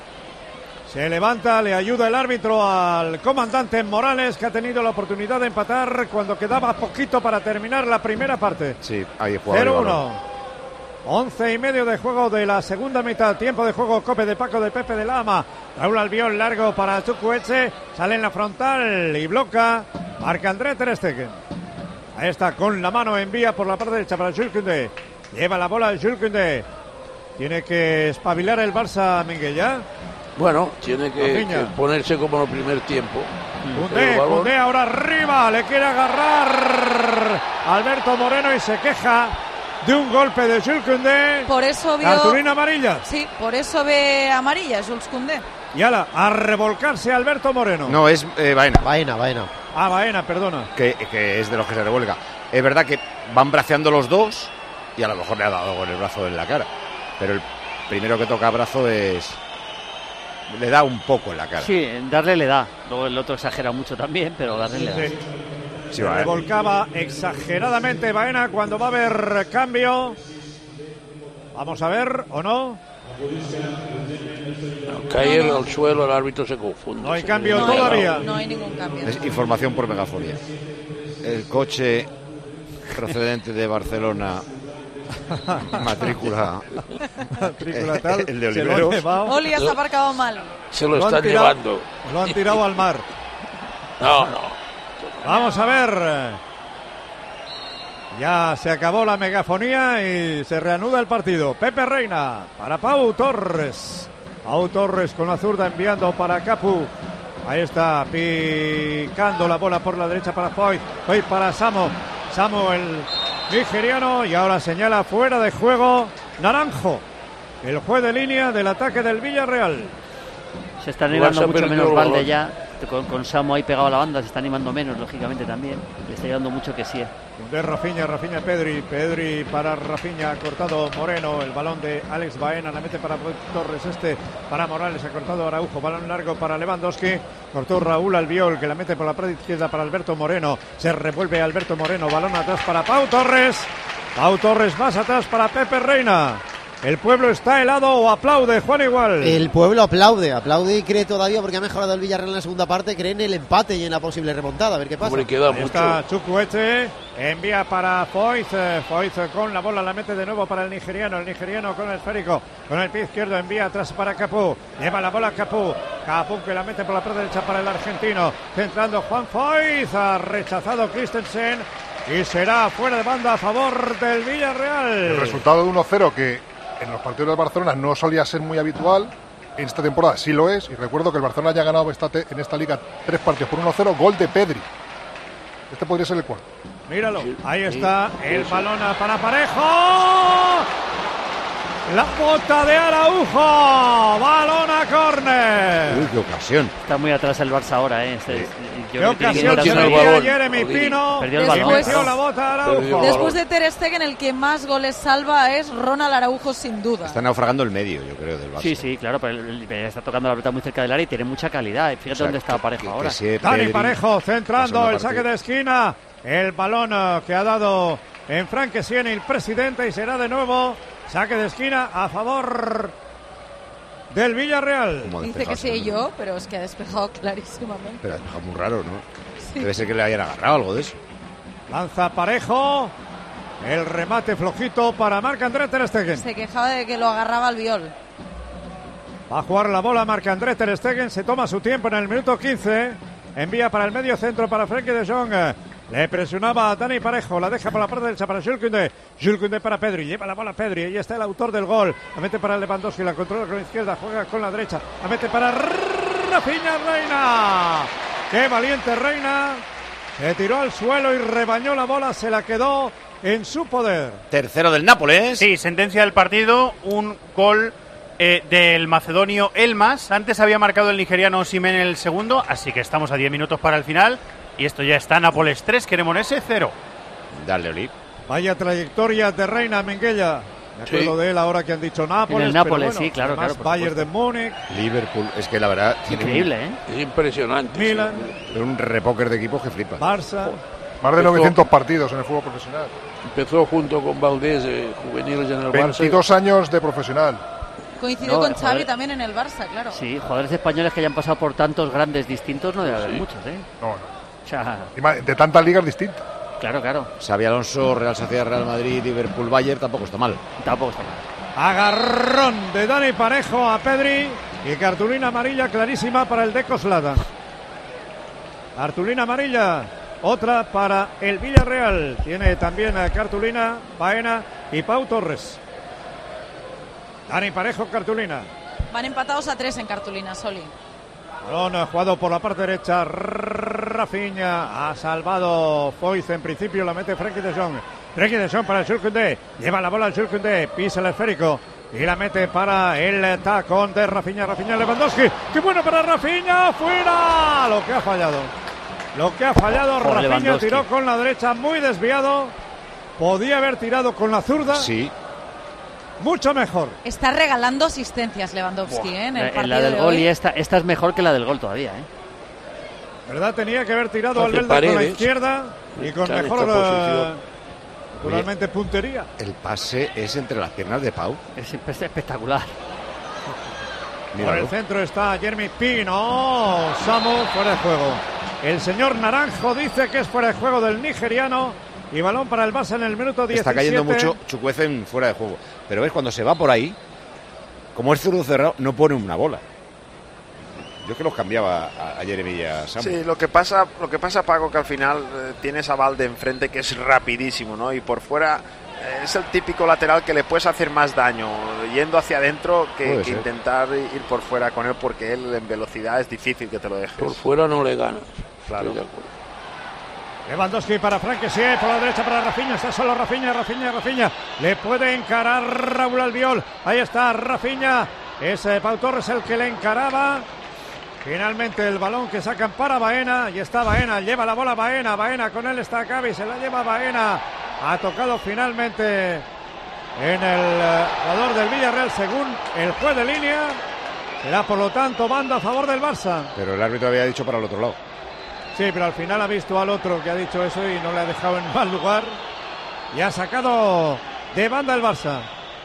[SPEAKER 6] Se levanta, le ayuda el árbitro al comandante Morales, que ha tenido la oportunidad de empatar cuando quedaba poquito para terminar la primera parte.
[SPEAKER 3] Sí, hay jugador y
[SPEAKER 6] cero
[SPEAKER 3] balón.
[SPEAKER 6] uno. Once y medio de juego de la segunda mitad. Tiempo de juego, Cope de Paco de Pepe de Lama. Raúl Albiol largo para Chukwueze. Sale en la frontal y bloca Marc-André ter Stegen. Ahí está, con la mano envía por la parte derecha para Jules Koundé. Lleva la bola Jules Koundé. Tiene que espabilar el Barça, Minguella.
[SPEAKER 7] Bueno, tiene que,
[SPEAKER 6] Rafinha.
[SPEAKER 7] que ponerse como en el primer tiempo.
[SPEAKER 6] Koundé,
[SPEAKER 7] El balón-
[SPEAKER 6] Koundé ahora arriba. Le quiere agarrar Alberto Moreno y se queja de un golpe de Jules Koundé.
[SPEAKER 5] Por eso vio...
[SPEAKER 6] Cartulina amarilla.
[SPEAKER 5] Sí, por eso ve amarilla Jules Koundé.
[SPEAKER 6] Y ala, a revolcarse Alberto Moreno.
[SPEAKER 3] No, es eh, Baena.
[SPEAKER 8] Baena, Baena.
[SPEAKER 6] Ah, Baena, perdona.
[SPEAKER 3] Que, que es de los que se revuelga. Es verdad que van braceando los dos y a lo mejor le ha dado con el brazo en la cara. Pero el primero que toca brazo es... Le da un poco en la cara.
[SPEAKER 10] Sí, darle le da. Luego el otro exagera mucho también, pero darle le da.
[SPEAKER 6] Sí.
[SPEAKER 3] Sí,
[SPEAKER 6] Se
[SPEAKER 3] va, ¿eh?
[SPEAKER 6] revolcaba exageradamente Baena cuando va a haber cambio. Vamos a ver, ¿o no?
[SPEAKER 7] Al caer al suelo, el árbitro se confunde.
[SPEAKER 6] No hay
[SPEAKER 7] Se
[SPEAKER 6] cambio
[SPEAKER 7] queda
[SPEAKER 5] No hay,
[SPEAKER 6] todavía.
[SPEAKER 5] no hay ningún cambio.
[SPEAKER 3] Es información por megafonía. El coche procedente de Barcelona, matrícula,
[SPEAKER 6] Matrícula tal,
[SPEAKER 3] el de
[SPEAKER 6] se lo han
[SPEAKER 3] Oliveros.
[SPEAKER 6] llevado.
[SPEAKER 5] Oli has aparcado mal.
[SPEAKER 7] Se lo
[SPEAKER 6] Lo han
[SPEAKER 7] están
[SPEAKER 6] tirado-
[SPEAKER 7] llevando.
[SPEAKER 6] Lo han tirado al mar.
[SPEAKER 7] No, no.
[SPEAKER 6] Vamos a ver. Ya se acabó la megafonía y se reanuda el partido. Pepe Reina para Pau Torres. Pau Torres con la zurda enviando para Capu. Ahí está picando la bola por la derecha para Foy. Foy para Samo. Samo el nigeriano y ahora señala fuera de juego Naranjo. el juez de línea del ataque del Villarreal.
[SPEAKER 10] Se está animando mucho menos Valde ya, con, con Samu ahí pegado a la banda, se está animando menos, lógicamente también. Le está ayudando mucho que sí.
[SPEAKER 6] De Rafinha, Rafinha Pedri, Pedri para Rafinha, ha cortado Moreno, el balón de Alex Baena, la mete para Torres, este para Morales, ha cortado Araujo, balón largo para Lewandowski, cortó Raúl Albiol, que la mete por la parte izquierda para Alberto Moreno, se revuelve Alberto Moreno, balón atrás para Pau Torres, Pau Torres más atrás para Pepe Reina. ¿El pueblo está helado o aplaude, Juan Igual?
[SPEAKER 8] El pueblo aplaude, aplaude y cree todavía, porque ha mejorado el Villarreal en la segunda parte, cree en el empate y en la posible remontada, a ver qué pasa.
[SPEAKER 7] Hombre, queda
[SPEAKER 6] Ahí
[SPEAKER 7] mucho.
[SPEAKER 6] está Chukwueze, envía para Foyth, Foyth con la bola, la mete de nuevo para el nigeriano, el nigeriano con el esférico, con el pie izquierdo, envía atrás para Capú, lleva la bola Capú, Capú que la mete por la parte derecha para el argentino, centrando Juan Foyth, ha rechazado Christensen y será fuera de banda a favor del Villarreal.
[SPEAKER 15] El resultado de uno cero que en los partidos del Barcelona no solía ser muy habitual, en esta temporada sí lo es, y recuerdo que el Barcelona ya ha ganado esta te, en esta liga tres partidos por uno cero, gol de Pedri. Este podría ser el cuarto.
[SPEAKER 6] Míralo, ahí está el balón para Parejo. La bota de Araujo, balón a córner.
[SPEAKER 3] Uy, qué ocasión.
[SPEAKER 10] Está muy atrás el Barça ahora, ¿eh? Este,
[SPEAKER 6] Sí.
[SPEAKER 10] yo
[SPEAKER 6] Qué ocasión se veía Jeremy Pino.
[SPEAKER 10] Perdió el
[SPEAKER 6] y
[SPEAKER 10] balón.
[SPEAKER 6] metió la bota a Araujo.
[SPEAKER 5] Después de Ter Stegen, el que más goles salva es Ronald Araujo, sin duda.
[SPEAKER 3] Está naufragando el medio, yo creo, del Barça.
[SPEAKER 10] Sí, sí, claro, pero él- él está tocando la pelota muy cerca del área y tiene mucha calidad. Fíjate
[SPEAKER 3] O sea,
[SPEAKER 10] dónde está
[SPEAKER 3] que-
[SPEAKER 10] Parejo
[SPEAKER 3] que-
[SPEAKER 10] ahora.
[SPEAKER 3] que si
[SPEAKER 6] Dani
[SPEAKER 3] Pedri
[SPEAKER 6] Parejo centrando
[SPEAKER 3] pasando
[SPEAKER 6] el saque
[SPEAKER 3] partido.
[SPEAKER 6] de esquina. El balón eh, que ha dado en Franquesieni el presidente y será de nuevo saque de esquina a favor del Villarreal.
[SPEAKER 3] Como
[SPEAKER 5] Dice que
[SPEAKER 3] despejarse,
[SPEAKER 5] sé
[SPEAKER 3] ¿no?
[SPEAKER 5] yo, pero es que ha despejado clarísimamente.
[SPEAKER 3] Pero ha dejado muy raro, ¿no?
[SPEAKER 5] Sí.
[SPEAKER 3] Debe ser que le hayan agarrado algo de eso.
[SPEAKER 6] Lanza Parejo. El remate flojito para Marc-André Ter Stegen.
[SPEAKER 5] Se quejaba de que lo agarraba al viol.
[SPEAKER 6] Va a jugar la bola Marc-André Ter Stegen. Se toma su tiempo en el minuto quince. Envía para el medio centro para Frenkie de Jong. Le presionaba a Dani Parejo. La deja por la parte derecha para Jules Koundé. Jules Koundé para Pedri. Lleva la bola Pedri. Ahí está el autor del gol. La mete para Lewandowski. La controla con la izquierda. Juega con la derecha. La mete para Rafinha Reina. ¡Qué valiente Reina! Se tiró al suelo y rebañó la bola. Se la quedó en su poder.
[SPEAKER 3] Tercero del Nápoles.
[SPEAKER 14] Sí, sentencia del partido, un gol eh, del macedonio Elmas. Antes había marcado el nigeriano Osimhen en el segundo, así que estamos a diez minutos para el final. Y esto ya está, Nápoles tres, Cremonese cero.
[SPEAKER 3] Dale, Oli.
[SPEAKER 6] Vaya trayectoria de Reina Menguella. Me acuerdo
[SPEAKER 7] Sí.
[SPEAKER 6] de él ahora que han dicho Nápoles.
[SPEAKER 10] En el Nápoles,
[SPEAKER 6] pero bueno,
[SPEAKER 10] sí, claro,
[SPEAKER 6] además
[SPEAKER 10] claro, por
[SPEAKER 6] Bayern de
[SPEAKER 10] supuesto.
[SPEAKER 6] Múnich,
[SPEAKER 3] Liverpool. Es que la verdad. tiene
[SPEAKER 10] Increíble, ¿eh?
[SPEAKER 7] Es impresionante.
[SPEAKER 6] Milan,
[SPEAKER 3] Un, un repóquer de equipos que flipa.
[SPEAKER 6] Barça.
[SPEAKER 15] Más de novecientos partidos en el fútbol profesional.
[SPEAKER 7] Empezó junto con Valdés, eh, juveniles en el Barça.
[SPEAKER 15] veintidós años de profesional.
[SPEAKER 5] Coincidió
[SPEAKER 10] No,
[SPEAKER 5] con Xavi
[SPEAKER 10] joder.
[SPEAKER 5] también en el Barça, claro.
[SPEAKER 10] Sí, jugadores españoles que hayan pasado por tantos grandes distintos no debe haber
[SPEAKER 7] Sí.
[SPEAKER 10] muchos, ¿eh?
[SPEAKER 15] No, no.
[SPEAKER 10] O sea,
[SPEAKER 15] Y más- de tantas ligas distintas.
[SPEAKER 10] claro, claro.
[SPEAKER 3] Xabi Alonso, Real Sociedad, Real Madrid, Liverpool, Bayern, tampoco está mal.
[SPEAKER 10] Tampoco está mal.
[SPEAKER 6] Agarrón de Dani Parejo a Pedri y cartulina amarilla clarísima para el de Coslada. Cartulina amarilla, otra para el Villarreal. Tiene también a cartulina Baena y Pau Torres. Dani Parejo, cartulina.
[SPEAKER 5] Van empatados a tres en cartulina, Soli.
[SPEAKER 6] Balón jugado por la parte derecha. Rafinha ha salvado Foyth. En principio la mete Frenkie de Jong. Frenkie de Jong para Jules Koundé. Lleva la bola Jules Koundé. Pisa el esférico. Y la mete para el tacón de Rafinha. Rafinha Lewandowski. ¡Qué bueno para Rafinha! ¡Fuera! Lo que ha fallado. Lo que ha fallado.
[SPEAKER 10] Joder,
[SPEAKER 6] Rafinha
[SPEAKER 10] Lewandowski.
[SPEAKER 6] tiró con la derecha muy desviado. Podía haber tirado con la zurda.
[SPEAKER 3] Sí.
[SPEAKER 6] Mucho mejor.
[SPEAKER 5] Está regalando asistencias Lewandowski, ¿eh? En el
[SPEAKER 10] La,
[SPEAKER 5] partido
[SPEAKER 10] la del
[SPEAKER 5] de
[SPEAKER 10] gol
[SPEAKER 5] hoy.
[SPEAKER 10] y esta, esta es mejor que la del gol todavía, ¿eh?
[SPEAKER 6] ¿Verdad? Tenía que haber tirado
[SPEAKER 7] Hace
[SPEAKER 6] al Belda con la
[SPEAKER 7] paredes.
[SPEAKER 6] izquierda y con
[SPEAKER 7] Está en
[SPEAKER 6] mejor,
[SPEAKER 7] esta
[SPEAKER 6] eh,
[SPEAKER 7] posición.
[SPEAKER 6] naturalmente, puntería.
[SPEAKER 3] El pase es entre las piernas de Pau.
[SPEAKER 10] Es espe- espectacular.
[SPEAKER 6] Por
[SPEAKER 3] Míralo.
[SPEAKER 6] el centro está Jeremy Pino. Samu fuera de juego. El señor Naranjo dice que es fuera de juego del nigeriano. Y balón para el Barça en el minuto diecisiete.
[SPEAKER 3] Está cayendo mucho Chukwueze en fuera de juego. Pero ves, cuando se va por ahí, como es zurdo cerrado, no pone una bola. Yo que los cambiaba a, a Jeremy y a Samu.
[SPEAKER 9] Sí, lo que pasa, lo que pasa, Paco, que al final eh, tienes a Valde enfrente que es rapidísimo, ¿no? Y por fuera eh, es el típico lateral que le puedes hacer más daño yendo hacia adentro que,
[SPEAKER 3] Puede
[SPEAKER 9] que
[SPEAKER 3] ser.
[SPEAKER 9] intentar ir por fuera con él, porque él en velocidad es difícil que te lo dejes.
[SPEAKER 7] Por fuera no le ganas.
[SPEAKER 9] Claro.
[SPEAKER 7] Estoy de acuerdo.
[SPEAKER 6] Lewandowski para Frank Kessie, por la derecha para Rafinha, está solo Rafinha, Rafinha, Rafinha, le puede encarar Raúl Albiol, ahí está Rafinha, es eh, Pau Torres el que le encaraba, finalmente el balón que sacan para Baena, y está Baena, lleva la bola Baena, Baena con él está Gavi, se la lleva Baena, ha tocado finalmente en el eh, jugador del Villarreal según el juez de línea, será por lo tanto banda a favor del Barça.
[SPEAKER 3] Pero el árbitro había dicho para el otro lado.
[SPEAKER 6] Sí, pero al final ha visto al otro que ha dicho eso y no le ha dejado en mal lugar. Y ha sacado de banda el Barça.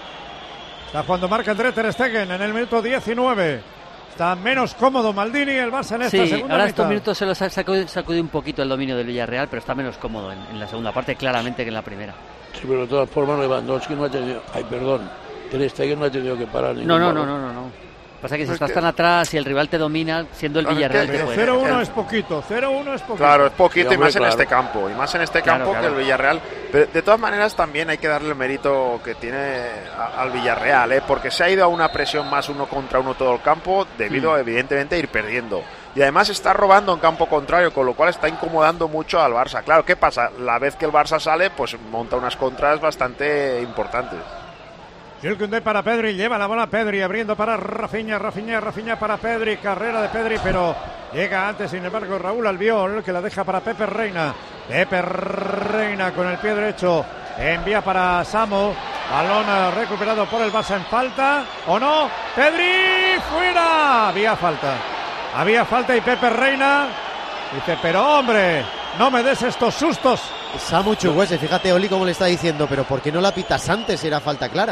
[SPEAKER 6] Está jugando Marc-André Ter Stegen en el minuto diecinueve. Está menos cómodo Maldini, el Barça en esta
[SPEAKER 10] sí,
[SPEAKER 6] segunda
[SPEAKER 10] ahora
[SPEAKER 6] mitad.
[SPEAKER 10] estos minutos se los ha sacudido, sacudido un poquito el dominio del Villarreal, pero está menos cómodo en, en la segunda parte, claramente, que en la primera.
[SPEAKER 7] Sí, pero de todas formas Lewandowski no ha tenido... Ay, perdón. Ter Stegen no ha tenido que parar ningún
[SPEAKER 10] No, no,
[SPEAKER 7] balón.
[SPEAKER 10] no, no, no, no. Pasa que si
[SPEAKER 9] No,
[SPEAKER 10] estás
[SPEAKER 9] es que-
[SPEAKER 10] tan atrás y el rival te domina, siendo el
[SPEAKER 9] Claro,
[SPEAKER 10] Villarreal,
[SPEAKER 9] es que-
[SPEAKER 10] te
[SPEAKER 6] Pero
[SPEAKER 10] puede
[SPEAKER 6] cero uno
[SPEAKER 10] ganar.
[SPEAKER 6] es poquito, cero uno es poquito.
[SPEAKER 9] Claro, es poquito
[SPEAKER 7] Sí,
[SPEAKER 9] y más
[SPEAKER 7] hombre,
[SPEAKER 9] en este
[SPEAKER 7] claro.
[SPEAKER 9] campo. Y más en este
[SPEAKER 10] Claro,
[SPEAKER 9] campo
[SPEAKER 10] claro.
[SPEAKER 9] que el Villarreal. Pero de todas maneras también hay que darle el mérito que tiene a- al Villarreal, ¿eh? Porque se ha ido a una presión más uno contra uno todo el campo debido
[SPEAKER 10] Mm.
[SPEAKER 9] evidentemente a ir perdiendo. Y además está robando en campo contrario, con lo cual está incomodando mucho al Barça. Claro, ¿qué pasa? La vez que el Barça sale, pues monta unas contras bastante importantes.
[SPEAKER 6] Jules Koundé para Pedri, lleva la bola Pedri, abriendo para Rafinha, Rafinha, Rafinha para Pedri, carrera de Pedri, pero llega antes, sin embargo, Raúl Albiol, que la deja para Pepe Reina. Pepe Reina con el pie derecho, envía para Samo, balón eh, recuperado por el Barça en falta, ¿o no? Pedri, fuera, había falta, había falta y Pepe Reina dice, pero hombre, no me des estos sustos.
[SPEAKER 8] Samu Chukwueze, fíjate Oli cómo le está diciendo, pero ¿por qué no la pitas antes si era falta clara?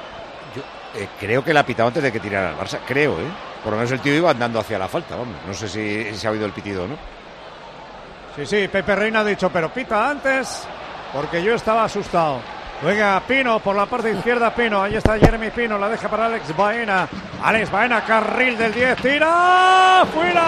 [SPEAKER 3] Eh, creo que la ha pitado antes de que tirara al Barça, creo, ¿eh? Por lo menos el tío iba andando hacia la falta, vamos. No sé si, si se ha oído el pitido o no.
[SPEAKER 6] Sí, sí, Pepe Reina ha dicho, pero pita antes, porque yo estaba asustado. Juega Pino por la parte izquierda, Pino, ahí está Jeremy Pino, la deja para Alex Baena. Alex Baena, carril del diez, tira,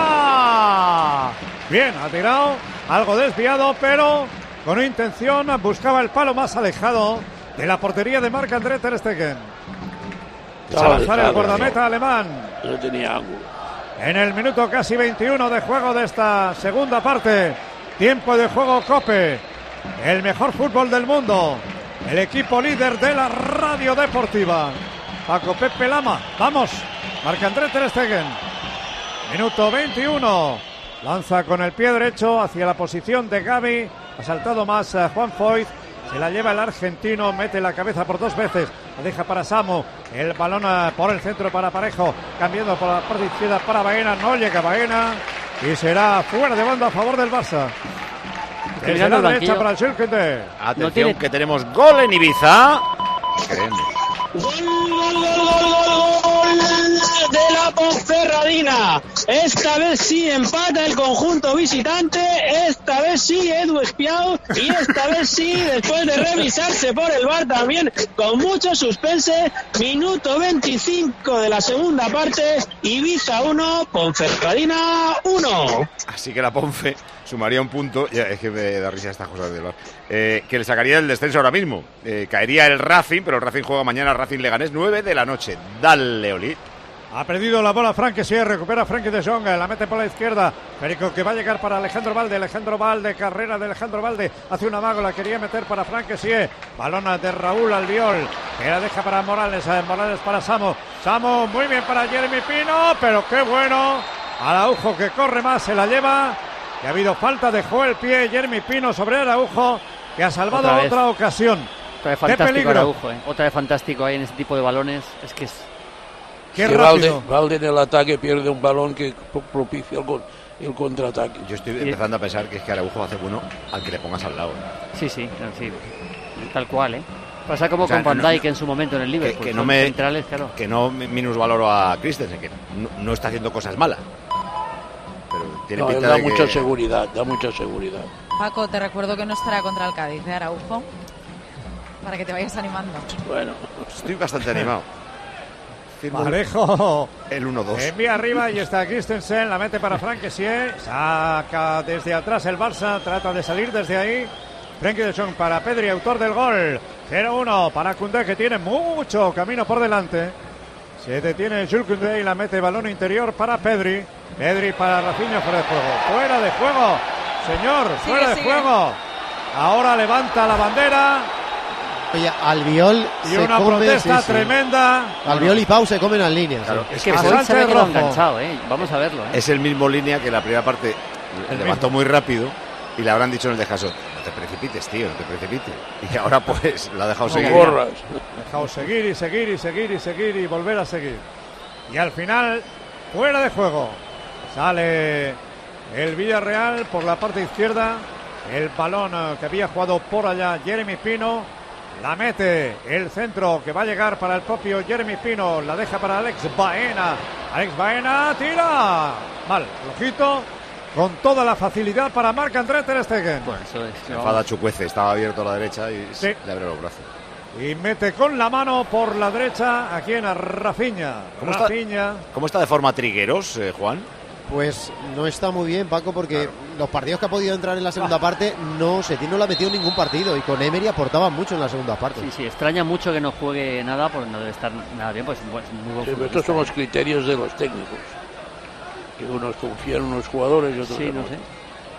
[SPEAKER 6] fuera. Bien, ha tirado, algo desviado, pero con intención, buscaba el palo más alejado de la portería de Marc-André Ter Stegen. Salazar, el guardameta alemán.
[SPEAKER 7] No tenía ángulo.
[SPEAKER 6] En el minuto casi veintiuno de juego de esta segunda parte, tiempo de juego COPE, el mejor fútbol del mundo, el equipo líder de la radio deportiva. Paco Pepe Lama, vamos, Marc-André Ter Stegen, minuto veintiuno, lanza con el pie derecho hacia la posición de Gavi, ha saltado más uh, Juan Foyth, se la lleva el argentino, mete la cabeza por dos veces, la deja para Samu, el balón uh, por el centro para Parejo, cambiando por la parte izquierda para Baena, no llega Baena y será fuera de banda a favor del Barça.
[SPEAKER 10] Que
[SPEAKER 6] Desde
[SPEAKER 10] mirando
[SPEAKER 6] la
[SPEAKER 10] el
[SPEAKER 6] derecha
[SPEAKER 10] banquillo.
[SPEAKER 6] para el Jules Koundé.
[SPEAKER 3] Atención,
[SPEAKER 10] No tiene-
[SPEAKER 3] que tenemos gol en Ibiza. Increíble.
[SPEAKER 13] Gol, gol, gol, gol, gol, gol de la Ponferradina. Esta vez sí empata el conjunto visitante, esta vez sí Edu Espiau y esta vez sí, después de revisarse por el V A R también con mucho suspense, minuto veinticinco de la segunda parte, Ibiza uno, Ponferradina uno.
[SPEAKER 3] Así que la Ponfe sumaría un punto. Ya, es que me da risa estas cosas del V A R. Eh, que le sacaría el descenso ahora mismo. Eh, caería el Racing, pero el Racing juega mañana Racing Leganés, nueve de la noche. Dale, Oli.
[SPEAKER 6] Ha perdido la bola Frank Kessie, recupera Frankie de Jong, la mete por la izquierda, Perico que va a llegar para Alejandro Valde, Alejandro Valde, carrera de Alejandro Valde, hace una mago, la quería meter para Frank Kessie, balona de Raúl Albiol, que la deja para Morales, eh, Morales para Samo, Samo muy bien para Jeremy Pino, pero qué bueno, Araujo que corre más, se la lleva, que ha habido falta, dejó el pie Jeremy Pino sobre Araujo, que ha salvado
[SPEAKER 10] Otra
[SPEAKER 6] otra,
[SPEAKER 10] vez.
[SPEAKER 6] ocasión.
[SPEAKER 10] Otra vez
[SPEAKER 6] ¡Qué
[SPEAKER 10] fantástico
[SPEAKER 6] peligro!
[SPEAKER 10] Araujo, ¿eh? Otra vez fantástico ahí en ese tipo de balones. Es que es...
[SPEAKER 6] ¡Qué
[SPEAKER 7] Y
[SPEAKER 6] rápido!
[SPEAKER 7] Valde, Valde en el ataque pierde un balón que pro- propicia el, gol- el contraataque.
[SPEAKER 3] Yo estoy empezando a pensar que es que Araujo hace bueno al que le pongas al lado.
[SPEAKER 10] Sí, sí, no, sí. Tal cual, ¿eh? Pasa como
[SPEAKER 3] O sea,
[SPEAKER 10] con Van
[SPEAKER 3] no-
[SPEAKER 10] Dijk en su momento en el
[SPEAKER 3] Que,
[SPEAKER 10] Liverpool.
[SPEAKER 3] que no
[SPEAKER 10] son
[SPEAKER 3] me
[SPEAKER 10] centrales, claro.
[SPEAKER 3] que no minusvaloro a Christensen, que no, no está haciendo cosas malas. Pero tiene
[SPEAKER 7] No, él
[SPEAKER 3] pinta
[SPEAKER 7] da
[SPEAKER 3] de
[SPEAKER 7] mucha
[SPEAKER 3] que...
[SPEAKER 7] seguridad, da mucha seguridad.
[SPEAKER 5] Paco, te recuerdo que no estará contra el Cádiz de Araujo, para que te vayas animando.
[SPEAKER 7] Bueno,
[SPEAKER 3] Estoy bastante animado. Firmo
[SPEAKER 6] Parejo
[SPEAKER 3] el uno dos.
[SPEAKER 6] envía arriba y está Christensen, la mete para Frank Kessie, saca desde atrás el Barça, trata de salir desde ahí. Frenkie de Jong para Pedri, autor del gol. cero uno para Koundé, que tiene mucho camino por delante. Se detiene Jules Koundé y la mete balón interior para Pedri. Pedri para Rafinha, fuera de juego. Fuera de juego. señor,
[SPEAKER 5] Sigue,
[SPEAKER 6] fuera de
[SPEAKER 5] sigue.
[SPEAKER 6] juego. Ahora levanta la bandera.
[SPEAKER 8] Oye, Albiol
[SPEAKER 6] Y
[SPEAKER 8] se
[SPEAKER 6] una
[SPEAKER 8] come,
[SPEAKER 6] protesta
[SPEAKER 8] sí, sí.
[SPEAKER 6] tremenda.
[SPEAKER 8] Albiol y Pau se comen las líneas.
[SPEAKER 3] Claro,
[SPEAKER 8] sí.
[SPEAKER 10] Es que
[SPEAKER 3] A
[SPEAKER 10] Paul se
[SPEAKER 6] Sánchez
[SPEAKER 10] había quedado
[SPEAKER 6] Rojo.
[SPEAKER 10] enganchado, ¿eh? Vamos a verlo, ¿eh?
[SPEAKER 3] Es el mismo línea que la primera parte
[SPEAKER 6] El
[SPEAKER 3] levantó
[SPEAKER 6] mismo.
[SPEAKER 3] muy rápido y le habrán dicho en el descanso, no te precipites, tío, no te precipites. Y ahora pues la ha dejado
[SPEAKER 7] No
[SPEAKER 3] seguir.
[SPEAKER 7] corras.
[SPEAKER 6] Dejado seguir y seguir y seguir y seguir y volver a seguir. Y al final, fuera de juego. Sale el Villarreal por la parte izquierda. El balón eh, que había jugado por allá Jeremy Pino. La mete el centro que va a llegar para el propio Jeremy Pino. La deja para Alex Baena. Alex Baena tira. Mal, flojito. Con toda la facilidad para Marc-André Ter Stegen.
[SPEAKER 10] Bueno, eso es.
[SPEAKER 3] Se enfada Chukwueze, estaba abierto a la derecha y
[SPEAKER 6] Sí.
[SPEAKER 3] le abre los brazos.
[SPEAKER 6] Y mete con la mano por la derecha aquí en Rafinha.
[SPEAKER 3] ¿Cómo está?
[SPEAKER 6] Rafinha.
[SPEAKER 3] ¿Cómo está de forma Trigueros, eh, Juan?
[SPEAKER 8] Pues no está muy bien, Paco, porque los partidos que ha podido entrar en la segunda parte, no Setién no le ha metido en ningún partido. Y con Emery aportaba mucho en la segunda parte.
[SPEAKER 10] Sí, sí, extraña mucho que no juegue nada, porque no debe estar nada bien, pues es un buen- es un muy buen
[SPEAKER 7] Sí, pero
[SPEAKER 10] futbolista.
[SPEAKER 7] estos son los criterios de los técnicos. Que unos confían en unos jugadores y otros
[SPEAKER 10] Sí,
[SPEAKER 7] en
[SPEAKER 10] no
[SPEAKER 7] otros.
[SPEAKER 10] sé.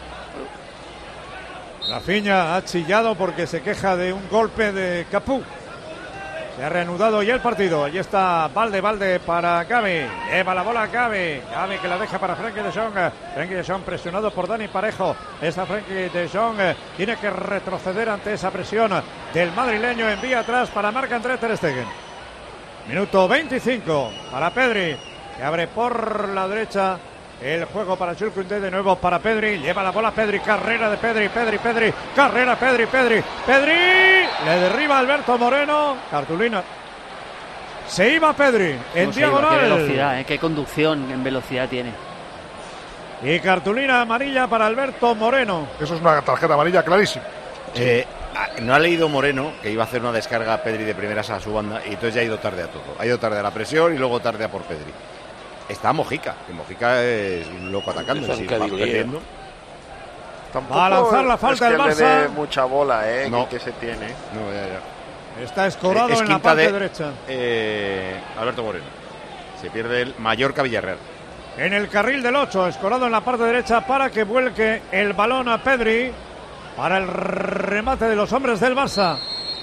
[SPEAKER 6] Rafinha ha chillado porque se queja de un golpe de Capú. Se ha reanudado ya el partido. Allí está Valde, Valde para Gavi. Lleva la bola a Gavi. Gavi que la deja para Frenkie de Jong. Frenkie de Jong presionado por Dani Parejo. Esta Frenkie de Jong eh, tiene que retroceder ante esa presión del madrileño. Envía atrás para Marc-André Ter Stegen. Minuto veinticinco para Pedri, que abre por la derecha. El juego para Jules Koundé, de nuevo para Pedri. Lleva la bola Pedri, carrera de Pedri, Pedri, Pedri. Carrera Pedri, Pedri, Pedri. Le derriba Alberto Moreno. Cartulina. Se iba Pedri en
[SPEAKER 10] No sé, Qué
[SPEAKER 6] diagonal.
[SPEAKER 10] velocidad, ¿eh? Qué conducción en velocidad tiene.
[SPEAKER 6] Y cartulina amarilla para Alberto Moreno.
[SPEAKER 15] Eso es una tarjeta amarilla clarísima.
[SPEAKER 3] Eh, ah, no ha leído Moreno que iba a hacer una descarga a Pedri de primeras a su banda y entonces ya ha ido tarde a todo. Ha ido tarde a la presión y luego tarde a por Pedri. Está Mojica, que Mojica es un loco atacando,
[SPEAKER 7] Esa
[SPEAKER 3] si va
[SPEAKER 7] zancadilla.
[SPEAKER 3] perdiendo.
[SPEAKER 9] Tampoco
[SPEAKER 6] Va a lanzar la
[SPEAKER 9] es
[SPEAKER 6] falta
[SPEAKER 9] que
[SPEAKER 6] el
[SPEAKER 9] le
[SPEAKER 6] Barça.
[SPEAKER 9] dé mucha bola, eh,
[SPEAKER 3] No.
[SPEAKER 9] que, que se tiene.
[SPEAKER 3] No, ya, ya.
[SPEAKER 6] Está escorado
[SPEAKER 3] Es
[SPEAKER 6] en la
[SPEAKER 3] quinta
[SPEAKER 6] parte
[SPEAKER 3] de
[SPEAKER 6] derecha.
[SPEAKER 3] eh, Alberto Moreno. Se pierde el Mallorca Villarreal.
[SPEAKER 6] En el carril del ocho, escorado en la parte derecha para que vuelque el balón a Pedri para el remate de los hombres del Barça.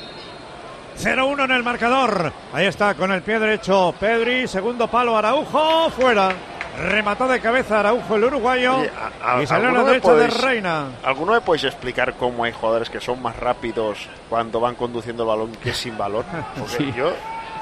[SPEAKER 6] cero uno en el marcador. Ahí está con el pie derecho Pedri, segundo palo Araujo, fuera. Remató de cabeza Araujo el uruguayo.
[SPEAKER 9] Oye, a- a-
[SPEAKER 6] y salió a la
[SPEAKER 9] ¿alguno me
[SPEAKER 6] derecha de
[SPEAKER 9] podéis-
[SPEAKER 6] Reina.
[SPEAKER 9] ¿Alguno me podéis explicar cómo hay jugadores que son más rápidos cuando van conduciendo el balón que sin balón? Porque
[SPEAKER 10] Sí.
[SPEAKER 9] yo...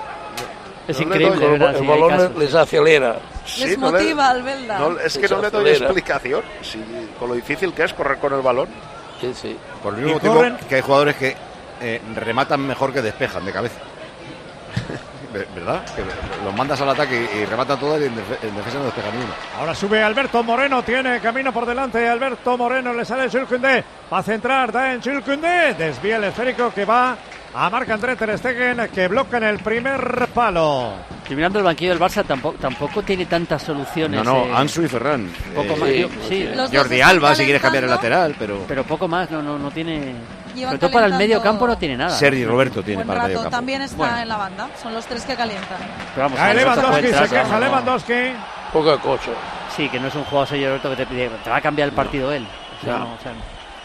[SPEAKER 10] Es
[SPEAKER 9] no le
[SPEAKER 10] increíble,
[SPEAKER 9] doy-
[SPEAKER 10] de verdad,
[SPEAKER 7] El
[SPEAKER 10] sí, hay
[SPEAKER 7] balón
[SPEAKER 10] casos.
[SPEAKER 7] les acelera.
[SPEAKER 9] Sí,
[SPEAKER 5] Les
[SPEAKER 9] no le-
[SPEAKER 5] motiva al Belda.
[SPEAKER 9] no, es que
[SPEAKER 7] Se
[SPEAKER 9] no le doy
[SPEAKER 7] acelera.
[SPEAKER 9] explicación. Si, con lo difícil que es correr con el balón.
[SPEAKER 7] Sí, sí.
[SPEAKER 3] Por el
[SPEAKER 6] Y
[SPEAKER 3] mismo
[SPEAKER 6] corren-
[SPEAKER 3] tiempo que hay jugadores que eh, rematan mejor que despejan de cabeza. Ver- ¿Verdad? Que los mandas al ataque y, y rematan todas y en, defe- en defensa no despejan ni uno.
[SPEAKER 6] Ahora sube Alberto Moreno, tiene camino por delante. Alberto Moreno le sale Jules Koundé. Va a centrar, da en Jules Koundé. Desvía el esférico que va a Marc-André Ter Stegen, que bloca en el primer palo.
[SPEAKER 10] Estoy mirando el banquillo del Barça, tampoco, tampoco tiene tantas soluciones.
[SPEAKER 3] No, no,
[SPEAKER 10] eh,
[SPEAKER 3] Ansu y Ferran.
[SPEAKER 10] un poco
[SPEAKER 3] Eh,
[SPEAKER 10] más.
[SPEAKER 7] sí,
[SPEAKER 10] yo- sí,
[SPEAKER 7] sí.
[SPEAKER 5] Los dos
[SPEAKER 3] Jordi
[SPEAKER 5] están
[SPEAKER 3] Alba, si quieres cambiar el
[SPEAKER 5] calentando.
[SPEAKER 3] lateral, pero...
[SPEAKER 10] pero poco más, no, no, no tiene.
[SPEAKER 5] Llevan
[SPEAKER 10] Sobre todo para el
[SPEAKER 5] calentando
[SPEAKER 10] medio campo no tiene nada.
[SPEAKER 3] Sergi Roberto tiene
[SPEAKER 5] Buen
[SPEAKER 3] para el medio
[SPEAKER 5] rato.
[SPEAKER 3] campo.
[SPEAKER 5] También está
[SPEAKER 10] Bueno.
[SPEAKER 5] en la banda. Son los tres que calientan.
[SPEAKER 10] Pero vamos,
[SPEAKER 6] Cae
[SPEAKER 10] Alberto
[SPEAKER 6] Lewandowski,
[SPEAKER 10] puede
[SPEAKER 6] se
[SPEAKER 10] entrar,
[SPEAKER 6] queja
[SPEAKER 10] no, no.
[SPEAKER 6] Lewandowski.
[SPEAKER 7] Poca cosa.
[SPEAKER 10] Sí, que no es un jugador Sergio Roberto que te, pide- te va a cambiar el partido él. O sea,
[SPEAKER 7] No.
[SPEAKER 10] no, o sea,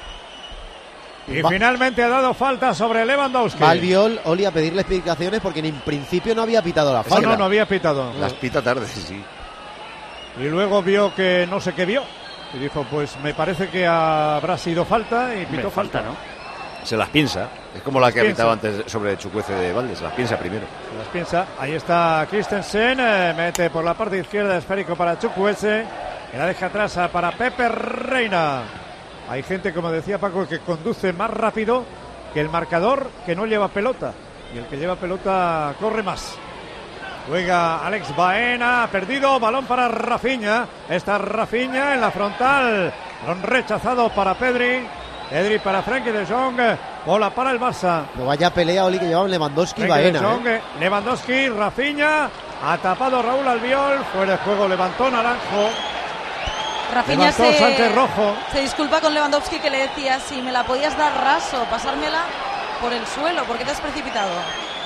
[SPEAKER 6] Y
[SPEAKER 8] Va-
[SPEAKER 6] finalmente ha dado falta sobre Lewandowski.
[SPEAKER 8] Va Albiol, Oli, a pedirle explicaciones porque en principio no había pitado la
[SPEAKER 6] Eso
[SPEAKER 8] falta.
[SPEAKER 6] no, no había pitado.
[SPEAKER 3] Las pita tarde, sí, sí.
[SPEAKER 6] Y luego vio que no sé qué vio. Y dijo, pues me parece que habrá sido falta y
[SPEAKER 10] hombre,
[SPEAKER 6] pitó falta.
[SPEAKER 10] falta, ¿no?
[SPEAKER 3] Se las piensa. Es como la que ha
[SPEAKER 6] Piensa.
[SPEAKER 3] pitado antes sobre Chukwueze de Valdes. Se las piensa primero.
[SPEAKER 6] Se las piensa. Ahí está Christensen. eh, mete por la parte izquierda esférico para Chukwueze. Que la deja atrás a- para Pepe Reina. Hay gente, como decía Paco, que conduce más rápido que el marcador que no lleva pelota. Y el que lleva pelota corre más. Juega Alex Baena, perdido, balón para Rafinha. Está Rafinha en la frontal. Balón rechazado para Pedri. Pedri para Frenkie de Jong. Bola para el Barça.
[SPEAKER 8] No vaya pelea, Oli, que llevaban Lewandowski y
[SPEAKER 6] Frenkie de
[SPEAKER 8] Baena.
[SPEAKER 6] Jong,
[SPEAKER 8] ¿eh?
[SPEAKER 6] Lewandowski, Rafinha. Ha tapado Raúl Albiol. Fuera de juego, levantó Naranjo.
[SPEAKER 5] Rafinha
[SPEAKER 6] Levantó
[SPEAKER 5] se,
[SPEAKER 6] Sánchez Rojo.
[SPEAKER 5] se disculpa con Lewandowski, que le decía, si me la podías dar raso, pasármela por el suelo, ¿por qué te has precipitado?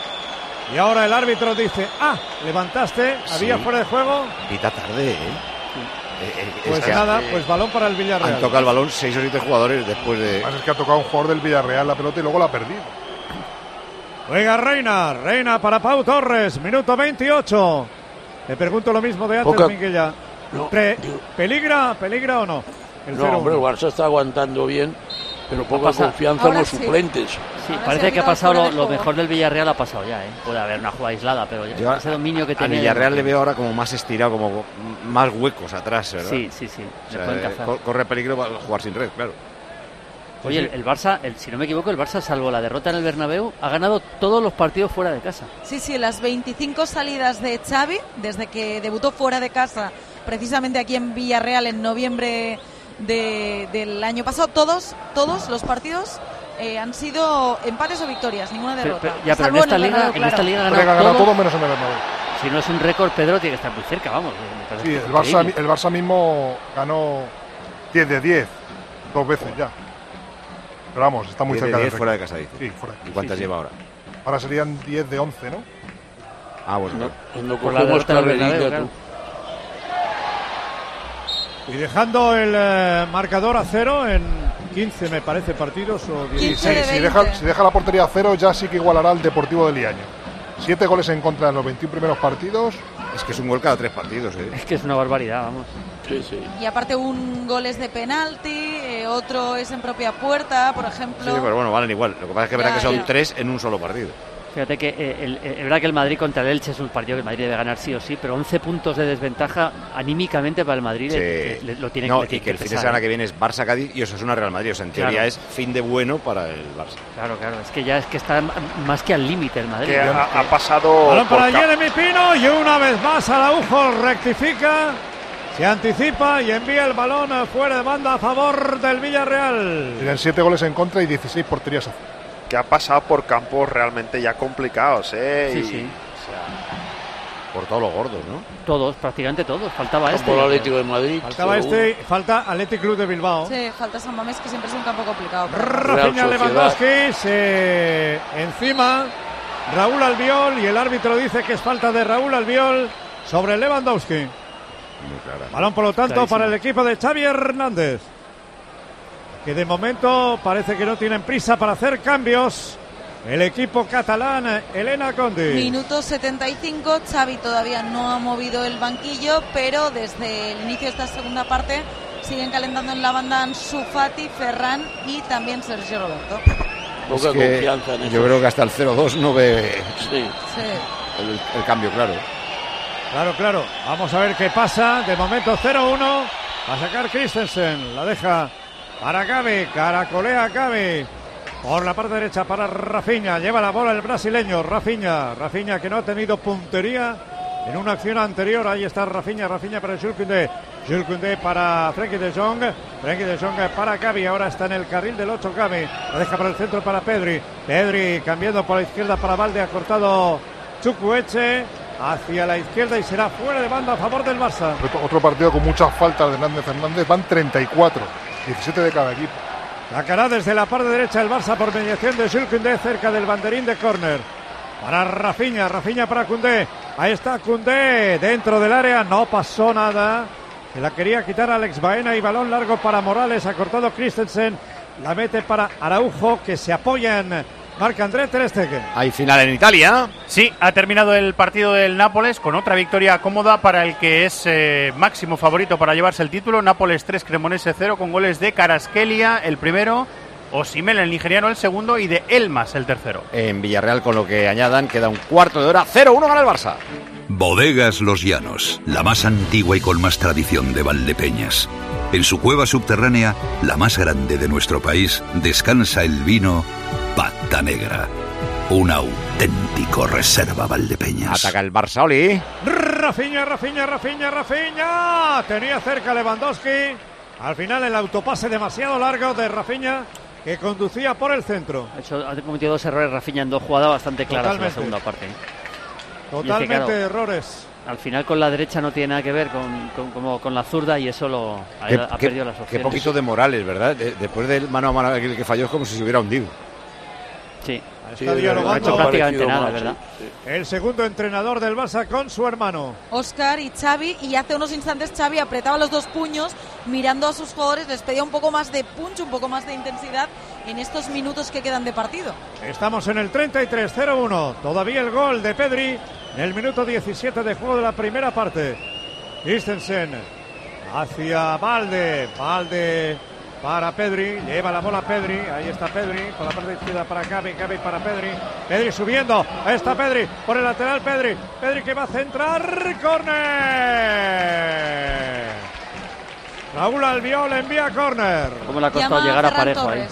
[SPEAKER 6] Y ahora el árbitro dice, ah, levantaste, había
[SPEAKER 3] Sí.
[SPEAKER 6] fuera de juego.
[SPEAKER 3] Pita tarde, ¿eh? Eh, eh,
[SPEAKER 6] Pues
[SPEAKER 3] es que
[SPEAKER 6] nada,
[SPEAKER 3] han,
[SPEAKER 6] pues balón para el Villarreal.
[SPEAKER 3] han tocado el balón seis o siete jugadores después de...
[SPEAKER 15] Además es que ha tocado un jugador del Villarreal la pelota y luego la ha perdido.
[SPEAKER 6] Juega Reina, Reina para Pau Torres, minuto veintiocho. Le pregunto lo mismo de antes,
[SPEAKER 7] Poca...
[SPEAKER 6] Minguella.
[SPEAKER 7] No,
[SPEAKER 6] Pre... ¿Peligra, peligra o no? El
[SPEAKER 7] no, hombre, el Barça está aguantando bien, pero poca
[SPEAKER 10] Pasa...
[SPEAKER 7] confianza
[SPEAKER 10] Ahora
[SPEAKER 7] en los
[SPEAKER 10] sí.
[SPEAKER 7] suplentes.
[SPEAKER 10] Sí,
[SPEAKER 5] Ahora
[SPEAKER 10] parece
[SPEAKER 5] se ha
[SPEAKER 10] que ha
[SPEAKER 5] quitado
[SPEAKER 10] pasado
[SPEAKER 5] fuera
[SPEAKER 10] lo,
[SPEAKER 5] de
[SPEAKER 10] lo
[SPEAKER 5] juego.
[SPEAKER 10] mejor del Villarreal, ha pasado ya, ¿eh? Puede haber una jugada aislada, pero ya,
[SPEAKER 3] Yo
[SPEAKER 10] ese dominio que
[SPEAKER 3] a
[SPEAKER 10] tenía...
[SPEAKER 3] Villarreal le veo ahora como más estirado, como más huecos atrás, ¿verdad?
[SPEAKER 10] Sí, sí, sí,
[SPEAKER 3] O
[SPEAKER 10] le
[SPEAKER 3] sea,
[SPEAKER 10] pueden
[SPEAKER 3] eh,
[SPEAKER 10] cazar.
[SPEAKER 3] co- corre peligro para jugar sin red, claro.
[SPEAKER 10] Oye, el, el Barça, el, si no me equivoco, el Barça, salvo la derrota en el Bernabéu, ha ganado todos los partidos fuera de casa.
[SPEAKER 5] Sí, sí, las veinticinco salidas de Xavi, desde que debutó fuera de casa, precisamente aquí en Villarreal en noviembre de, del año pasado, todos, todos los partidos eh, han sido empates o victorias, ninguna
[SPEAKER 10] Pero,
[SPEAKER 5] derrota.
[SPEAKER 10] pero- ya, pero en
[SPEAKER 5] Salvo
[SPEAKER 10] esta,
[SPEAKER 5] el
[SPEAKER 10] liga,
[SPEAKER 5] Bernabéu,
[SPEAKER 10] en esta
[SPEAKER 5] claro.
[SPEAKER 10] liga ha
[SPEAKER 15] Creo que ha
[SPEAKER 10] ganado
[SPEAKER 15] ganado
[SPEAKER 10] todo.
[SPEAKER 15] todo menos en el Bernabéu.
[SPEAKER 10] Si no es un récord, Pedro tiene que estar muy cerca, vamos. me parece
[SPEAKER 15] Sí,
[SPEAKER 10] que es
[SPEAKER 15] el Barça,
[SPEAKER 10] increíble.
[SPEAKER 15] el Barça mismo ganó diez de diez, dos veces ya. Pero vamos, está muy
[SPEAKER 3] diez de
[SPEAKER 15] cerca del
[SPEAKER 3] diez fuera de
[SPEAKER 15] récord.
[SPEAKER 3] casa, dice.
[SPEAKER 15] Sí, fuera.
[SPEAKER 3] ¿Y cuántas
[SPEAKER 15] Sí, sí.
[SPEAKER 3] lleva ahora?
[SPEAKER 15] Ahora serían diez de once, ¿no?
[SPEAKER 3] Ah, bueno.
[SPEAKER 7] No, cuando
[SPEAKER 10] Por la
[SPEAKER 7] cogemos
[SPEAKER 10] derrota del
[SPEAKER 7] carrerilla,
[SPEAKER 10] Bernabéu,
[SPEAKER 7] tú.
[SPEAKER 10] claro.
[SPEAKER 6] Y dejando el eh, marcador a cero en quince, me parece, partidos o
[SPEAKER 5] quince
[SPEAKER 6] dieciséis.
[SPEAKER 5] de
[SPEAKER 15] Si
[SPEAKER 5] veinte.
[SPEAKER 15] deja, si deja la portería a cero, ya sí que igualará al Deportivo de Liaño. Siete goles en contra en los veintiún primeros partidos.
[SPEAKER 3] Es que es un gol cada tres partidos, ¿eh?
[SPEAKER 10] Es que es una barbaridad, vamos.
[SPEAKER 7] Sí, sí.
[SPEAKER 5] Y aparte un gol es de penalti, eh, otro es en propia puerta, por ejemplo.
[SPEAKER 3] Sí, pero bueno, valen igual. Lo que pasa es que
[SPEAKER 5] Ya,
[SPEAKER 3] verá que son
[SPEAKER 5] ya.
[SPEAKER 3] tres en un solo partido.
[SPEAKER 10] Fíjate que eh, el, el- es verdad que el Madrid contra el Elche es un partido que el Madrid debe ganar sí o sí, pero once puntos de desventaja anímicamente para el Madrid
[SPEAKER 3] Sí.
[SPEAKER 10] eh, le- lo tiene,
[SPEAKER 3] no,
[SPEAKER 10] le tiene
[SPEAKER 3] y que el fin de
[SPEAKER 10] pesar,
[SPEAKER 3] semana
[SPEAKER 10] ¿eh?
[SPEAKER 3] que viene es Barça-Cádiz y Osasuna Real Madrid. O sea, en teoría
[SPEAKER 10] Claro.
[SPEAKER 3] es fin de bueno para el Barça.
[SPEAKER 10] Claro, claro, es que ya es que está m- más que al límite el Madrid.
[SPEAKER 9] Que
[SPEAKER 10] ¿no?
[SPEAKER 9] ha, ha pasado
[SPEAKER 6] Balón
[SPEAKER 9] por
[SPEAKER 6] para
[SPEAKER 9] ca-
[SPEAKER 6] Jeremy Pino y una vez más Araujo rectifica, se anticipa y envía el balón fuera de banda a favor del Villarreal.
[SPEAKER 15] Tienen siete goles en contra y dieciséis porterías a cero.
[SPEAKER 9] que ha pasado por campos realmente ya complicados, ¿eh?
[SPEAKER 10] Sí,
[SPEAKER 9] Y,
[SPEAKER 10] sí.
[SPEAKER 9] o sea,
[SPEAKER 3] Por todos los gordos, ¿no?
[SPEAKER 10] Todos, prácticamente todos, faltaba este.
[SPEAKER 7] Como el Atlético de Madrid.
[SPEAKER 6] Faltaba
[SPEAKER 7] cero uno.
[SPEAKER 6] este, falta Athletic Club de Bilbao.
[SPEAKER 5] Sí, falta San Mamés, que siempre es un campo complicado.
[SPEAKER 6] Rafinha
[SPEAKER 7] Sociedad.
[SPEAKER 6] Lewandowski se encima Raúl Albiol y el árbitro dice que es falta de Raúl Albiol sobre Lewandowski.
[SPEAKER 3] Muy clara.
[SPEAKER 6] Balón por lo tanto
[SPEAKER 10] Clarísimo.
[SPEAKER 6] para el equipo de Xavi Hernández, que de momento parece que no tienen prisa para hacer cambios. El equipo catalán, Elena Condi.
[SPEAKER 5] Minuto setenta y cinco, Xavi todavía no ha movido el banquillo, pero desde el inicio de esta segunda parte siguen calentando en la banda Ansu Fati, Ferran y también Sergio Roberto.
[SPEAKER 7] Poca
[SPEAKER 3] Es que
[SPEAKER 7] confianza en
[SPEAKER 3] yo
[SPEAKER 7] eso.
[SPEAKER 3] creo que hasta el cero dos no ve
[SPEAKER 7] Sí.
[SPEAKER 5] Sí.
[SPEAKER 3] el, el cambio, claro.
[SPEAKER 6] Claro, claro. Vamos a ver qué pasa. De momento cero uno. Va a sacar Christensen. La deja para Gavi. Caracolea Gavi. Por la parte derecha para Rafinha. Lleva la bola el brasileño. Rafinha. Rafinha que no ha tenido puntería en una acción anterior. Ahí está Rafinha. Rafinha para Jules Koundé. Jules Koundé para Frenkie de Jong. Frenkie de Jong para Gavi. Ahora está en el carril del ocho Gavi. La deja para el centro para Pedri. Pedri cambiando por la izquierda para Valde. Ha cortado Chukwueze hacia la izquierda y será fuera de banda a favor del Barça.
[SPEAKER 15] Otro, otro partido con muchas faltas de Hernández Fernández. Van treinta y cuatro, diecisiete de cada equipo.
[SPEAKER 6] Sacará desde la parte derecha el Barça por mediación de Jules Koundé cerca del banderín de córner. Para Rafinha, Rafinha para Koundé. Ahí está Koundé dentro del área, no pasó nada. Se la quería quitar Alex Baena y balón largo para Morales. Ha cortado Christensen, la mete para Araujo que se apoya en Marc-André Ter Stegen.
[SPEAKER 3] Hay final en Italia.
[SPEAKER 14] Sí, ha terminado el partido del Nápoles con otra victoria cómoda para el que es eh, máximo favorito para llevarse el título. Nápoles tres, Cremonese cero, con goles de Kvaratskhelia el primero, Osimhen el nigeriano el segundo y de Elmas el tercero.
[SPEAKER 3] En Villarreal, con lo que añadan, queda un cuarto de hora. cero uno gana el Barça.
[SPEAKER 16] Bodegas Los Llanos, la más antigua y con más tradición de Valdepeñas. En su cueva subterránea, la más grande de nuestro país, descansa el vino Pata Negra. Un auténtico reserva Valdepeñas.
[SPEAKER 3] Ataca el Barça, Oli.
[SPEAKER 6] Rafinha, Rafinha, Rafinha, Rafinha. Tenía cerca Lewandowski. Al final el autopase demasiado largo de Rafinha que conducía por el centro.
[SPEAKER 10] Ha, hecho, ha cometido dos errores Rafinha en dos jugadas bastante claras en la
[SPEAKER 6] Totalmente.
[SPEAKER 10] segunda parte.
[SPEAKER 6] Totalmente
[SPEAKER 10] Y es que, claro,
[SPEAKER 6] errores.
[SPEAKER 10] Al final con la derecha no tiene nada que ver con, con, como con la zurda y eso lo ha,
[SPEAKER 3] Qué,
[SPEAKER 10] ha
[SPEAKER 3] qué-
[SPEAKER 10] perdido las
[SPEAKER 3] qué
[SPEAKER 10] opciones.
[SPEAKER 3] poquito de Morales, ¿verdad? De- después del mano a mano aquel que falló es como si se hubiera hundido.
[SPEAKER 10] Sí.
[SPEAKER 6] Está
[SPEAKER 7] Sí,
[SPEAKER 6] dialogando.
[SPEAKER 10] No ha hecho prácticamente nada,
[SPEAKER 7] mal,
[SPEAKER 10] ¿verdad?
[SPEAKER 7] sí, sí.
[SPEAKER 6] El segundo entrenador del Barça con su hermano.
[SPEAKER 5] Óscar y Xavi, y hace unos instantes Xavi apretaba los dos puños mirando a sus jugadores, les pedía un poco más de punch, un poco más de intensidad en estos minutos que quedan de partido.
[SPEAKER 6] Estamos en el treinta y tres cero uno. Todavía el gol de Pedri en el minuto diecisiete de juego de la primera parte. Christensen hacia Valde. Valde para Pedri. Lleva la bola Pedri. Ahí está Pedri. Por la parte izquierda para Gavi. Gavi para Pedri. Pedri subiendo. Ahí está Pedri. Por el lateral Pedri. Pedri que va a centrar. ¡Córner! Raúl Albiol envía córner.
[SPEAKER 10] ¿Cómo le ha costado llegar a Parejo ahí?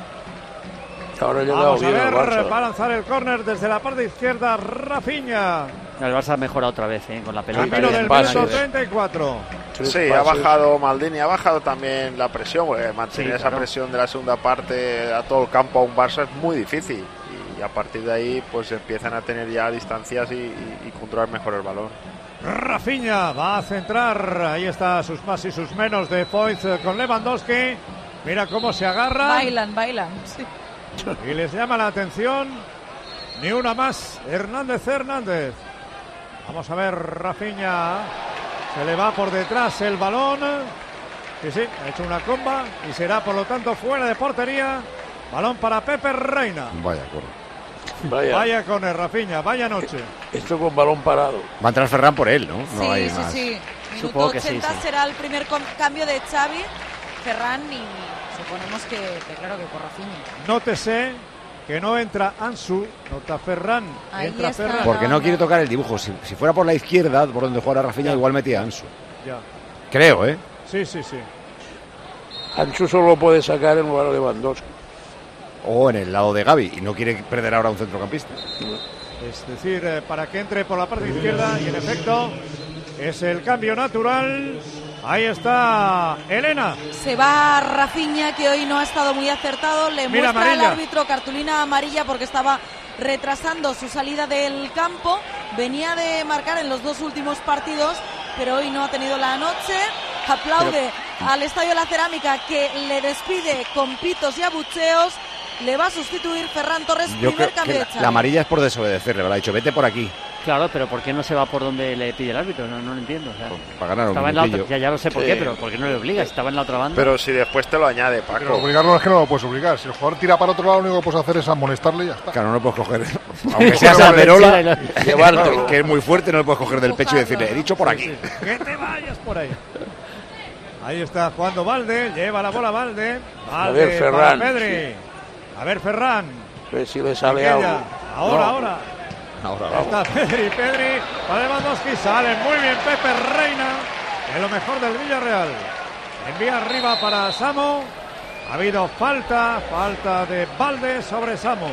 [SPEAKER 7] Ahora llega
[SPEAKER 6] Vamos a
[SPEAKER 7] bien el
[SPEAKER 6] ver,
[SPEAKER 7] Barça.
[SPEAKER 6] va a lanzar el córner desde la parte izquierda Rafinha.
[SPEAKER 10] El Barça ha mejorado otra vez, ¿eh? Con la pelota.
[SPEAKER 6] Camino del
[SPEAKER 7] pases.
[SPEAKER 6] minuto treinta y cuatro.
[SPEAKER 9] Sí, ha bajado Maldini, ha bajado también la presión, porque mantener
[SPEAKER 10] Sí,
[SPEAKER 9] esa
[SPEAKER 10] claro.
[SPEAKER 9] presión de la segunda parte a todo el campo a un Barça es muy difícil. Y a partir de ahí pues empiezan a tener ya distancias y, y, y controlar mejor el balón.
[SPEAKER 6] Rafinha va a centrar. Ahí está sus más y sus menos de Foyt con Lewandowski. Mira cómo se agarra.
[SPEAKER 5] Bailan, bailan. Sí.
[SPEAKER 6] Y les llama la atención. Ni una más. Hernández Hernández. Vamos a ver, Rafinha. Se le va por detrás el balón. Sí, sí, ha hecho una comba y será por lo tanto fuera de portería. Balón para Pepe Reina.
[SPEAKER 3] Vaya, corre.
[SPEAKER 7] Vaya.
[SPEAKER 6] Vaya con el Rafinha, vaya noche.
[SPEAKER 7] Esto con balón parado.
[SPEAKER 3] Va a entrar Ferran por él, ¿no? No
[SPEAKER 5] Sí,
[SPEAKER 3] hay
[SPEAKER 5] sí,
[SPEAKER 3] más.
[SPEAKER 5] sí. Minuto
[SPEAKER 10] Supongo que sí,
[SPEAKER 5] ochenta
[SPEAKER 10] sí.
[SPEAKER 5] será el primer com- cambio de Xavi, Ferran y suponemos que, que claro que por Rafinha.
[SPEAKER 6] Nótese que no entra Ansu, nota Ferran,
[SPEAKER 5] Ahí
[SPEAKER 6] entra
[SPEAKER 5] está.
[SPEAKER 6] Ferran.
[SPEAKER 3] Porque no quiere tocar el dibujo. Si, si fuera por la izquierda, por donde juega Rafinha, igual metía a Ansu.
[SPEAKER 6] Ya.
[SPEAKER 3] Creo, ¿eh?
[SPEAKER 6] Sí, sí, sí.
[SPEAKER 7] Ansu solo puede sacar en lugar de Lewandowski.
[SPEAKER 3] O en el lado de Gavi. Y no quiere perder ahora a un centrocampista.
[SPEAKER 6] Es decir, eh, para que entre por la parte izquierda y en efecto es el cambio natural. Ahí está Elena.
[SPEAKER 5] Se va Rafinha, que hoy no ha estado muy acertado. Le
[SPEAKER 6] Mira,
[SPEAKER 5] muestra al
[SPEAKER 6] amarilla.
[SPEAKER 5] árbitro cartulina amarilla porque estaba retrasando su salida del campo. Venía de marcar en los dos últimos partidos, pero hoy no ha tenido la noche. Aplaude al Estadio de la Cerámica, que le despide con pitos y abucheos. Le va a sustituir Ferran Torres,
[SPEAKER 3] Yo
[SPEAKER 5] primer
[SPEAKER 3] creo
[SPEAKER 5] cambio
[SPEAKER 3] que
[SPEAKER 5] de
[SPEAKER 3] la,
[SPEAKER 5] Xavi.
[SPEAKER 3] la amarilla es por desobedecerle, ¿verdad? Ha dicho, vete por aquí.
[SPEAKER 10] Claro, pero ¿por qué no se va por donde le pide el árbitro? No, no lo entiendo. O sea,
[SPEAKER 3] Para ganar un
[SPEAKER 10] estaba en la otra,
[SPEAKER 3] minutillo.
[SPEAKER 10] ya, ya lo sé por
[SPEAKER 9] Sí.
[SPEAKER 10] qué, pero ¿por qué no le obliga? Estaba en la otra banda.
[SPEAKER 9] Pero si después te lo añade,
[SPEAKER 15] Pero
[SPEAKER 9] Paco.
[SPEAKER 15] obligarlo es que no lo puedes obligar. Si el jugador tira para otro lado, lo único que puedes hacer es amonestarle y ya está.
[SPEAKER 3] Claro, no lo puedes coger. Aunque seas
[SPEAKER 15] Cogerlo
[SPEAKER 3] Alberola,
[SPEAKER 10] de la-
[SPEAKER 3] llevártelo, que es muy fuerte, no le puedes coger del pecho y decirle, he dicho por aquí.
[SPEAKER 6] Que te vayas por ahí. Ahí está jugando Valde, lleva la bola Valde. Valde
[SPEAKER 7] ver, Ferran,
[SPEAKER 6] para Pedri. A ver, Ferran.
[SPEAKER 7] A ver si le sale
[SPEAKER 6] Aquella.
[SPEAKER 7] algo.
[SPEAKER 6] Ahora,
[SPEAKER 7] No.
[SPEAKER 6] ahora.
[SPEAKER 3] Ahora,
[SPEAKER 6] Ahí está Pedri, Pedri. Para Lewandowski, sale muy bien Pepe Reina. Es lo mejor del Villarreal. Envía arriba para Samo. Ha habido falta, falta de Valde sobre Samo.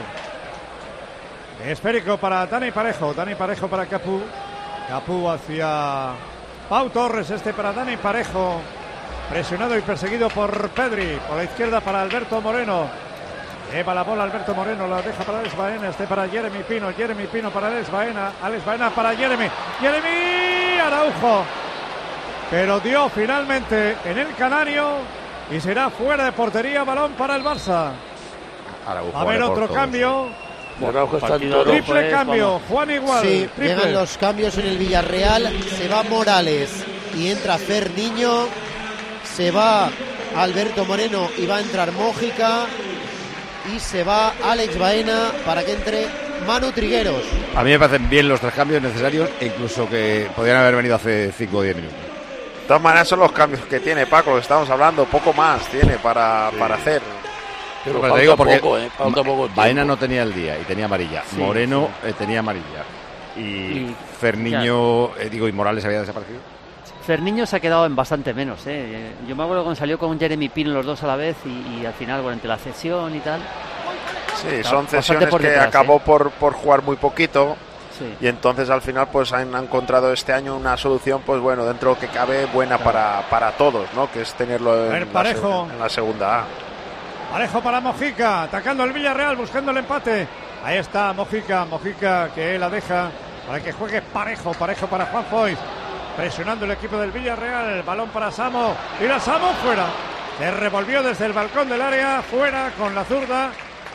[SPEAKER 6] Esférico para Dani Parejo, Dani Parejo para Capú. Capú hacia Pau Torres, este para Dani Parejo. Presionado y perseguido por Pedri. Por la izquierda para Alberto Moreno. Lleva la bola Alberto Moreno, la deja para Alex Baena, este para Jeremy Pino, Jeremy Pino para Alex Baena, Alex Baena para Jeremy, Jeremy Araujo. Pero dio finalmente en el Canario y será fuera de portería, balón para el Barça.
[SPEAKER 3] Araujo
[SPEAKER 6] A ver
[SPEAKER 3] vale por
[SPEAKER 6] otro
[SPEAKER 3] todos.
[SPEAKER 6] cambio.
[SPEAKER 7] Araujo está en
[SPEAKER 10] Partido
[SPEAKER 7] todo.
[SPEAKER 10] doble.
[SPEAKER 6] Triple
[SPEAKER 10] Pues,
[SPEAKER 6] cambio,
[SPEAKER 10] vamos.
[SPEAKER 6] Juan igual.
[SPEAKER 8] Sí,
[SPEAKER 6] triple.
[SPEAKER 8] llegan los cambios en el Villarreal. Se va Morales y entra Fer Niño. Se va Alberto Moreno y va a entrar Mójica. Y se va Alex Baena para que entre Manu Trigueros.
[SPEAKER 3] A mí me parecen bien los tres cambios necesarios e incluso que podrían haber venido hace cinco o diez minutos.
[SPEAKER 9] De todas maneras son los cambios que tiene Paco, lo que estamos hablando. Poco más tiene para, para hacer.
[SPEAKER 7] Pero
[SPEAKER 3] Pero te
[SPEAKER 7] falta
[SPEAKER 3] digo porque
[SPEAKER 7] poco, ¿eh? Falta poco tiempo.
[SPEAKER 3] Baena no tenía el día y tenía amarilla.
[SPEAKER 10] Sí,
[SPEAKER 3] Moreno eh, tenía amarilla. Y,
[SPEAKER 10] Y-
[SPEAKER 3] Ferniño, eh, digo, y Morales había desaparecido.
[SPEAKER 10] Ferniño se ha quedado en bastante menos. ¿eh? Yo me acuerdo cuando salió con Jeremy Pino los dos a la vez y, y al final, bueno, entre la cesión y tal.
[SPEAKER 9] Sí,
[SPEAKER 10] Está
[SPEAKER 9] son
[SPEAKER 10] bastante
[SPEAKER 9] cesiones
[SPEAKER 10] por
[SPEAKER 9] que
[SPEAKER 10] detrás,
[SPEAKER 9] acabó
[SPEAKER 10] ¿eh?
[SPEAKER 9] por, por jugar muy poquito.
[SPEAKER 10] Sí.
[SPEAKER 9] Y entonces al final pues han han encontrado este año una solución, pues bueno, dentro de lo que cabe, buena para, para todos, ¿no? Que es tenerlo
[SPEAKER 6] A ver,
[SPEAKER 9] en la,
[SPEAKER 6] Parejo.
[SPEAKER 9] seg- en la segunda A.
[SPEAKER 6] Parejo para Mojica, atacando el Villarreal, buscando el empate. Ahí está Mojica, Mojica que la deja para que juegue Parejo, Parejo para Juan Foyt. Presionando el equipo del Villarreal, balón para Samo. Y la Samo fuera. Se revolvió desde el balcón del área, fuera con la zurda.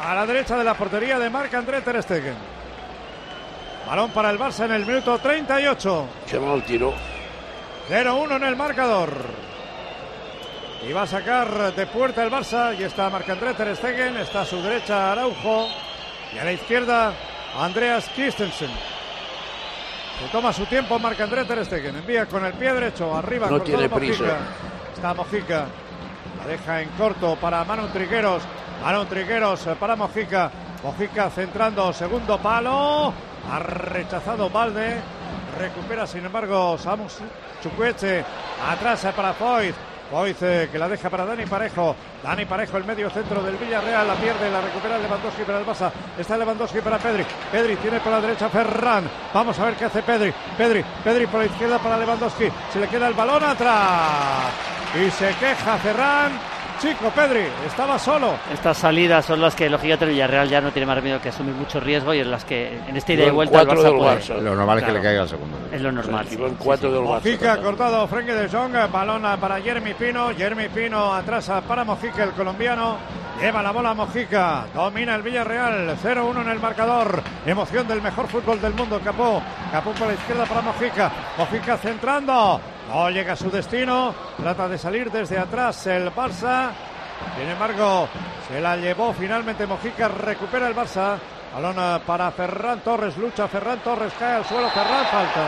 [SPEAKER 6] a la derecha de la portería de Marc-André Ter Stegen. Balón para el Barça en el minuto treinta y ocho.
[SPEAKER 7] Qué mal tiro.
[SPEAKER 6] cero uno en el marcador. Y va a sacar de puerta el Barça. Y está Marc-André Ter Stegen. Está a su derecha Araujo. Y a la izquierda Andreas Christensen. Se toma su tiempo Marc-André Ter Stegen. Envía con el pie derecho. Arriba
[SPEAKER 7] no
[SPEAKER 6] con
[SPEAKER 7] tiene
[SPEAKER 6] todo
[SPEAKER 7] prisa.
[SPEAKER 6] Mojica. Está Mojica. La deja en corto para Manu Trigueros. Manu Trigueros para Mojica. Mojica centrando. Segundo palo. Ha rechazado Balde. Recupera sin embargo Samu Chukwueze. Atrás para Foyt. Foyt eh, que la deja para Dani Parejo. Dani Parejo, el medio centro del Villarreal. La pierde, la recupera Lewandowski para el Barça. Está Lewandowski para Pedri. Pedri tiene por la derecha Ferran. Vamos a ver qué hace Pedri. Pedri, Pedri por la izquierda para Lewandowski. Se le queda el balón atrás. Y se queja Ferran. Chico, Pedri, estaba solo.
[SPEAKER 10] Estas salidas son las que lógicamente el Villarreal ya no tiene más remedio que asumir mucho riesgo y en las que en esta ida y vuelta el Barça puede.
[SPEAKER 3] Barça. Lo normal es que le caiga el segundo.
[SPEAKER 10] Es lo normal.
[SPEAKER 7] Sí, sí, cuatro sí, sí.
[SPEAKER 10] del Barça.
[SPEAKER 6] Mojica cortado, Frenkie de Jong, balón para Jeremy Pino. Jeremy Pino atrás para Mojica, el colombiano. Lleva la bola Mojica, domina el Villarreal, cero uno en el marcador. Emoción del mejor fútbol del mundo, Capó. Capó por la izquierda para Mojica. Mojica centrando. No llega a su destino. Trata de salir desde atrás el Barça. Sin embargo, se la llevó finalmente Mojica. Recupera el Barça. Balón para Ferran Torres. Lucha Ferran Torres. Cae al suelo. Ferran, falta.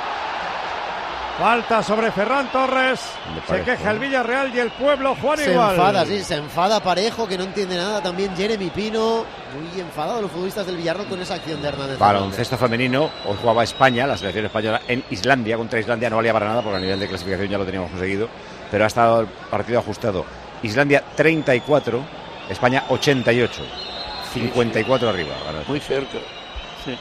[SPEAKER 6] Falta sobre Ferran Torres. Se queja el Villarreal y el pueblo Juan
[SPEAKER 8] se
[SPEAKER 6] igual.
[SPEAKER 8] Se enfada, sí, se enfada Parejo, que no entiende nada. También Jeremy Pino. Muy enfadado los futbolistas del Villarreal con esa acción de Hernández.
[SPEAKER 3] Baloncesto femenino. Hoy jugaba España, la selección española, en Islandia. Contra Islandia no valía para nada porque a nivel de clasificación ya lo teníamos conseguido. Pero ha estado el partido ajustado. Islandia treinta y cuatro, España ochenta y ocho. cincuenta y cuatro sí, sí. Arriba.
[SPEAKER 7] Muy cerca.
[SPEAKER 10] Sí.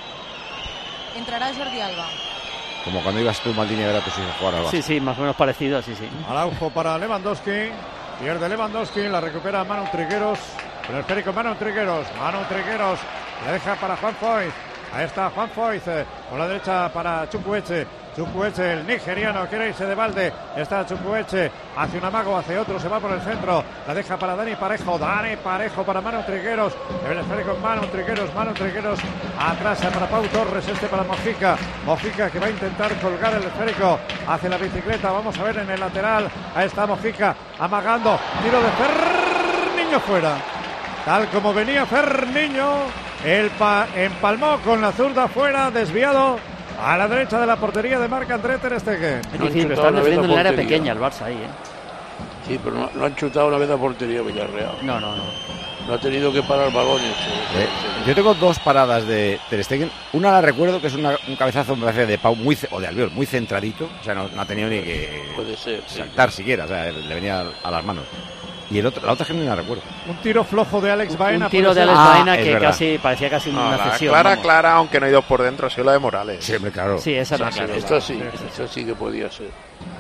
[SPEAKER 5] Entrará Jordi Alba.
[SPEAKER 3] Como cuando ibas tú, Maldini, a ver a tus hijos jugar al Barça.
[SPEAKER 10] Sí, sí, más o menos parecido, sí, sí.
[SPEAKER 6] Araujo para Lewandowski. Pierde Lewandowski, la recupera Manu Trigueros. Con el esférico Manu Trigueros. Manu Trigueros la deja para Juan Foyt. Ahí está Juan Foyt. Por la derecha para Chukwueze. Chukwueze, el nigeriano, quiere irse de balde. Está Chukwueze, hace un amago, hace otro, se va por el centro. La deja para Dani Parejo. Dani Parejo para Manu Trigueros. El esférico Manu Trigueros. Manu Trigueros atrás para Pau Torres. Este para Mojica. Mojica que va a intentar colgar el esférico. Hace la bicicleta. Vamos a ver en el lateral. Ahí está Mojica amagando. Tiro de Ferniño fuera. Tal como venía Ferniño. El pa empalmó con la zurda fuera. Desviado a la derecha de la portería de Marc-André Ter Stegen.
[SPEAKER 10] Es difícil, pero están defendiendo en el área pequeña el Barça ahí, ¿eh?
[SPEAKER 7] Sí, pero no, no han chutado una vez a portería Villarreal.
[SPEAKER 10] No, no, no.
[SPEAKER 7] No ha tenido que parar balones.
[SPEAKER 3] Eh, yo tengo dos paradas de Ter Stegen. Una la recuerdo que es una, un cabezazo me parece, de Pau muy, o de Albiol, muy centradito. O sea, no, no ha tenido ni que
[SPEAKER 7] Puede ser,
[SPEAKER 3] saltar
[SPEAKER 7] sí.
[SPEAKER 3] siquiera. O sea, le venía a las manos. Y el otro, la otra que no la recuerdo.
[SPEAKER 6] Un tiro flojo de Alex Baena.
[SPEAKER 10] Un tiro de Alex
[SPEAKER 3] ah,
[SPEAKER 10] Baena que casi parecía casi no, una
[SPEAKER 9] la
[SPEAKER 10] cesión.
[SPEAKER 9] Clara,
[SPEAKER 10] vamos.
[SPEAKER 9] clara, aunque no ha ido por dentro, ha sido la de Morales.
[SPEAKER 3] Siempre, claro.
[SPEAKER 10] Sí, esa es la clara.
[SPEAKER 7] Esta sí, esta sí que podía ser.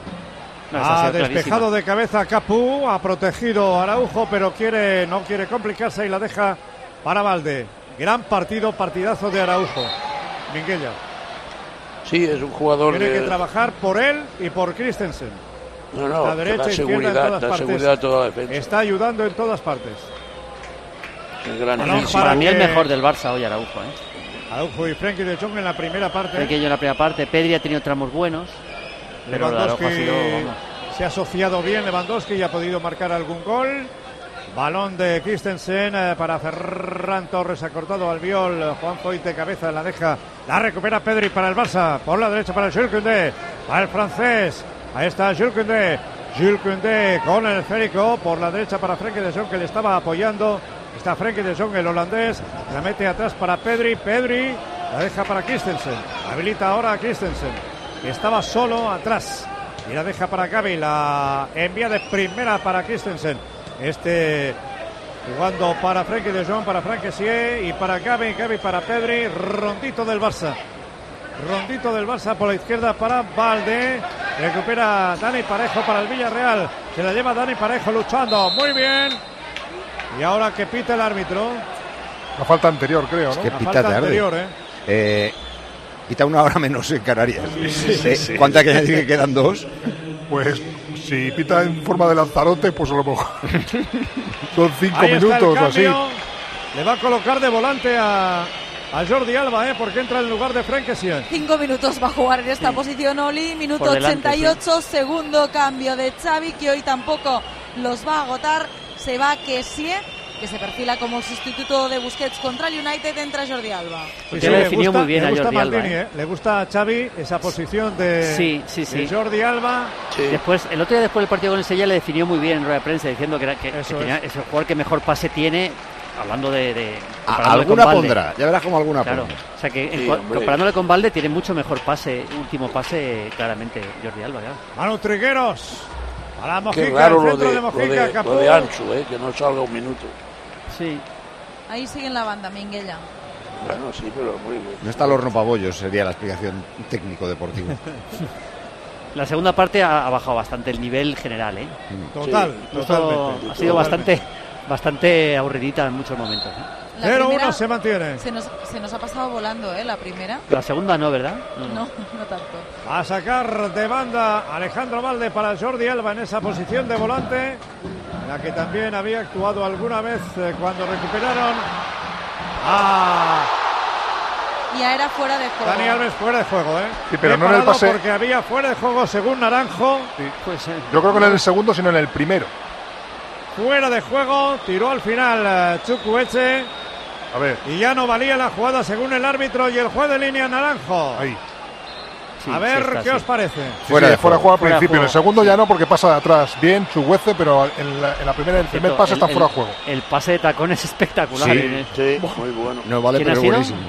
[SPEAKER 10] No,
[SPEAKER 6] ha despejado de cabeza Capú, ha protegido Araujo, pero quiere no quiere complicarse y la deja para Balde. Gran partido, partidazo de Araujo. Minguella.
[SPEAKER 7] Sí, es un jugador
[SPEAKER 6] Tiene
[SPEAKER 7] de...
[SPEAKER 6] que trabajar por él y por Christensen.
[SPEAKER 7] No, no,
[SPEAKER 6] la derecha,
[SPEAKER 7] da seguridad,
[SPEAKER 6] en todas
[SPEAKER 7] da
[SPEAKER 6] partes.
[SPEAKER 7] seguridad a toda la defensa.
[SPEAKER 6] Está ayudando en todas partes.
[SPEAKER 7] Es gran
[SPEAKER 10] bueno, para, para mí el mejor del Barça hoy, Araujo, ¿eh?
[SPEAKER 6] Araujo y Frenkie de Jong en la primera parte.
[SPEAKER 10] Frenkie en la primera parte. Pedri ha tenido tramos buenos. Pero
[SPEAKER 6] Lewandowski
[SPEAKER 10] ha sido, vamos.
[SPEAKER 6] se ha asociado bien Lewandowski y ha podido marcar algún gol. Balón de Christensen eh, para Ferran Torres, ha cortado Albiol. Juan Foyt de cabeza la deja. La recupera Pedri para el Barça. Por la derecha para Jules Koundé. Para el francés. Ahí está Jules Koundé. Jules Koundé con el esférico. Por la derecha para Frenkie de Jong, que le estaba apoyando. Está Frenkie de Jong, el holandés. La mete atrás para Pedri. Pedri la deja para Christensen. Habilita ahora a Christensen. Estaba solo atrás. Y la deja para Gavi. La envía de primera para Christensen. Este jugando para Frenkie de Jong, para Franck Kessié y para Gavi. Gavi para Pedri. Rondito del Barça. Rondito del Barça por la izquierda para Balde. Recupera Dani Parejo para el Villarreal. Se la lleva Dani Parejo luchando. Muy bien. Y ahora que pita el árbitro.
[SPEAKER 15] La falta anterior, creo, ¿no?
[SPEAKER 3] Es que
[SPEAKER 6] La
[SPEAKER 3] pita
[SPEAKER 6] falta
[SPEAKER 3] tarde.
[SPEAKER 6] anterior, ¿eh?
[SPEAKER 3] Eh, pita una hora menos en Canarias.
[SPEAKER 15] Sí, sí, sí,
[SPEAKER 3] Eh,
[SPEAKER 15] sí.
[SPEAKER 3] ¿Cuántas que añadir que quedan dos?
[SPEAKER 15] Pues si pita en forma de Lanzarote, pues a lo mejor son cinco
[SPEAKER 6] Ahí está el
[SPEAKER 15] minutos o así.
[SPEAKER 6] cambio. le va a colocar de volante a, a Jordi Alba, ¿eh? Porque entra en lugar de Frenkie de Jong.
[SPEAKER 5] Cinco minutos va a jugar en esta sí. posición Oli, minuto delante, ochenta y ocho, sí. Segundo cambio de Xavi, que hoy tampoco los va a agotar. Se va Kessie, que se perfila como sustituto de Busquets contra el United, entra Jordi Alba.
[SPEAKER 10] Sí, sí, le definió gusta, muy bien a Jordi
[SPEAKER 6] Maldini,
[SPEAKER 10] Alba. ¿eh?
[SPEAKER 6] ¿eh? Le gusta a Xavi esa posición de,
[SPEAKER 10] sí, sí, sí.
[SPEAKER 6] de Jordi Alba.
[SPEAKER 10] Sí. Después, el otro día después del partido con el Sevilla le definió muy bien en rueda de prensa, diciendo que, era, que, que tenía, es el jugador que mejor pase tiene, hablando de... de
[SPEAKER 3] alguna pondrá, ya verás como alguna
[SPEAKER 10] claro.
[SPEAKER 3] pondrá.
[SPEAKER 10] O sea que
[SPEAKER 3] sí,
[SPEAKER 10] en, comparándole con Valde tiene mucho mejor pase, último pase claramente Jordi Alba. Ya.
[SPEAKER 6] Manu Trigueros. Para Mojica,
[SPEAKER 7] qué raro
[SPEAKER 6] el
[SPEAKER 7] lo de,
[SPEAKER 6] de Mojica,
[SPEAKER 7] lo de, lo de Ansu, eh, que no salga un minuto.
[SPEAKER 10] Sí.
[SPEAKER 5] Ahí sigue en la banda, Minguella.
[SPEAKER 7] Bueno, sí, pero muy bien.
[SPEAKER 3] No está el horno pabollos, sería la explicación técnico-deportiva.
[SPEAKER 10] La segunda parte ha, ha bajado bastante el nivel general, ¿eh?
[SPEAKER 6] Total,
[SPEAKER 10] sí,
[SPEAKER 6] totalmente.
[SPEAKER 10] Ha sido totalmente. bastante bastante aburridita en muchos momentos, ¿eh?
[SPEAKER 6] cero uno se mantiene.
[SPEAKER 5] Se nos, se nos ha pasado volando, ¿eh? La primera.
[SPEAKER 10] La segunda no, ¿verdad?
[SPEAKER 5] No, no, no tanto.
[SPEAKER 6] A sacar de banda Alejandro Valde para Jordi Alba en esa posición de volante, en la que también había actuado alguna vez eh, cuando recuperaron a...
[SPEAKER 5] Ya era fuera de juego.
[SPEAKER 6] Dani Alves fuera de juego, ¿eh?
[SPEAKER 15] Sí, pero
[SPEAKER 6] He
[SPEAKER 15] no en el pase.
[SPEAKER 6] Porque había fuera de juego según Naranjo.
[SPEAKER 15] Sí.
[SPEAKER 10] Pues, eh,
[SPEAKER 15] Yo creo que no en el segundo, sino en el primero.
[SPEAKER 6] Fuera de juego, tiró al final uh, Chukwueze.
[SPEAKER 15] A ver.
[SPEAKER 6] Y ya no valía la jugada según el árbitro y el juez de línea Naranjo.
[SPEAKER 15] Ahí.
[SPEAKER 6] Sí, a ver, sí está, ¿qué sí. os parece?
[SPEAKER 15] Sí, fuera, sí, de fuera de juego al principio. En el segundo ya no, porque pasa de atrás bien Chukwueze, pero en la, en la primera, el primer pase el, está fuera de juego.
[SPEAKER 10] El pase de tacón es espectacular.
[SPEAKER 15] Sí,
[SPEAKER 10] ¿eh?
[SPEAKER 15] sí, muy bueno.
[SPEAKER 3] No vale, pero buenísimo.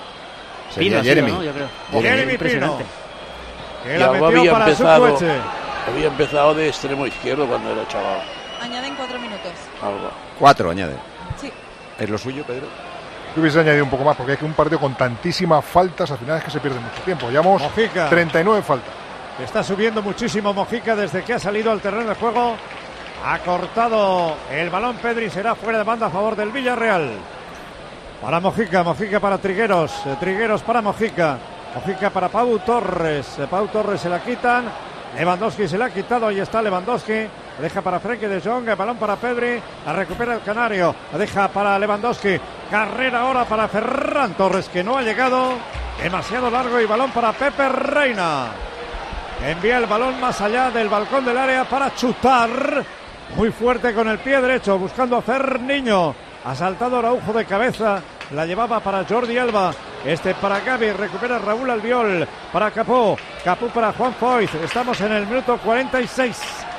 [SPEAKER 10] Pino,
[SPEAKER 3] Jeremy.
[SPEAKER 10] Sido, ¿no? Yo creo.
[SPEAKER 6] Jeremy Pino.
[SPEAKER 7] Que la metió había para empezado, había empezado de extremo izquierdo cuando era chaval.
[SPEAKER 5] Añaden cuatro minutos.
[SPEAKER 7] Alba.
[SPEAKER 3] Cuatro, añade.
[SPEAKER 5] Sí.
[SPEAKER 3] ¿Es lo suyo, Pedro?
[SPEAKER 15] Yo hubiese añadido un poco más, porque es que un partido con tantísimas faltas, al final es que se pierde mucho tiempo. Llevamos Mojica. treinta y nueve faltas.
[SPEAKER 6] Está subiendo muchísimo Mojica desde que ha salido al terreno de juego. Ha cortado el balón Pedri, será fuera de banda a favor del Villarreal. Para Mojica, Mojica para Trigueros, Trigueros para Mojica, Mojica para Pau Torres, Pau Torres se la quitan, Lewandowski se la ha quitado, ahí está Lewandowski, deja para Frenkie de Jong, el balón para Pedri, la recupera el Canario, la deja para Lewandowski, carrera ahora para Ferran Torres que no ha llegado, demasiado largo y balón para Pepe Reina, envía el balón más allá del balcón del área para chutar, muy fuerte con el pie derecho, buscando a Ferniño. Ha saltado Araujo de cabeza, la llevaba para Jordi Alba, este para Gavi, recupera Raúl Albiol, para Capó, Capó para Juan Foyth, estamos en el minuto cuarenta y seis.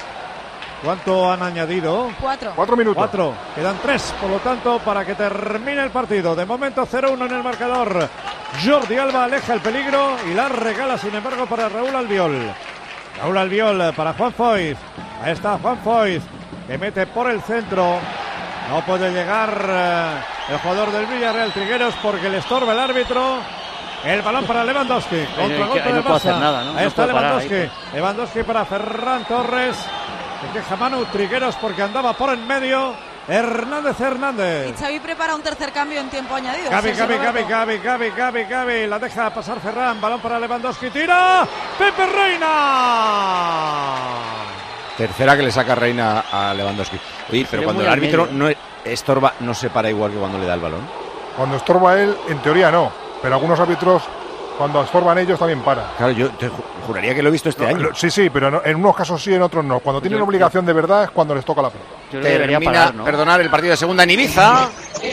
[SPEAKER 6] ¿Cuánto han añadido?
[SPEAKER 5] Cuatro.
[SPEAKER 15] Cuatro minutos.
[SPEAKER 6] Cuatro, quedan tres, por lo tanto, para que termine el partido. De momento cero uno en el marcador. Jordi Alba aleja el peligro y la regala, sin embargo, para Raúl Albiol. Raúl Albiol para Juan Foyth, ahí está Juan Foyth, que mete por el centro. No puede llegar uh, el jugador del Villarreal Trigueros porque le estorba el árbitro. El balón para Lewandowski. Contragolpe de
[SPEAKER 10] no nada, ¿no?
[SPEAKER 6] Ahí
[SPEAKER 10] no
[SPEAKER 6] está Lewandowski.
[SPEAKER 10] Ahí.
[SPEAKER 6] Lewandowski para Ferran Torres. Se queja Manu Trigueros porque andaba por en medio. Hernández Hernández.
[SPEAKER 5] Y Xavi prepara un tercer cambio en tiempo añadido.
[SPEAKER 6] Gavi, Gavi, Gavi, Gavi, Gavi, Gavi, Gavi. La deja pasar Ferran. Balón para Lewandowski. Tira. Pepe Reina.
[SPEAKER 3] Tercera que le saca Reina a Lewandowski. Oye, pero cuando el árbitro no estorba, ¿no se para igual que cuando le da el balón?
[SPEAKER 15] Cuando estorba él, en teoría no. Pero algunos árbitros, cuando estorban ellos, también paran.
[SPEAKER 3] Claro, yo te juraría que lo he visto este
[SPEAKER 15] no,
[SPEAKER 3] año.
[SPEAKER 15] Sí, sí, pero no, en unos casos sí, en otros no. Cuando tienen yo, obligación yo, de verdad es cuando les toca la pelota.
[SPEAKER 3] Termina, parar, ¿no? Perdonar, el partido de segunda en Ibiza.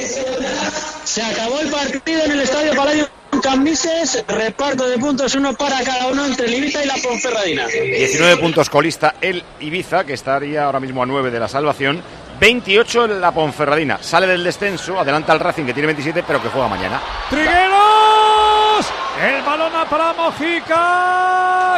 [SPEAKER 13] Se acabó el partido en el Estadio Paladio Cambises, reparto de puntos, uno para cada uno entre el Ibiza y la Ponferradina.
[SPEAKER 3] diecinueve puntos colista el Ibiza, que estaría ahora mismo a nueve de la salvación. veintiocho en la Ponferradina. Sale del descenso, adelanta al Racing, que tiene veintisiete, pero que juega mañana.
[SPEAKER 6] ¡Trigueros! El balón para Mojica.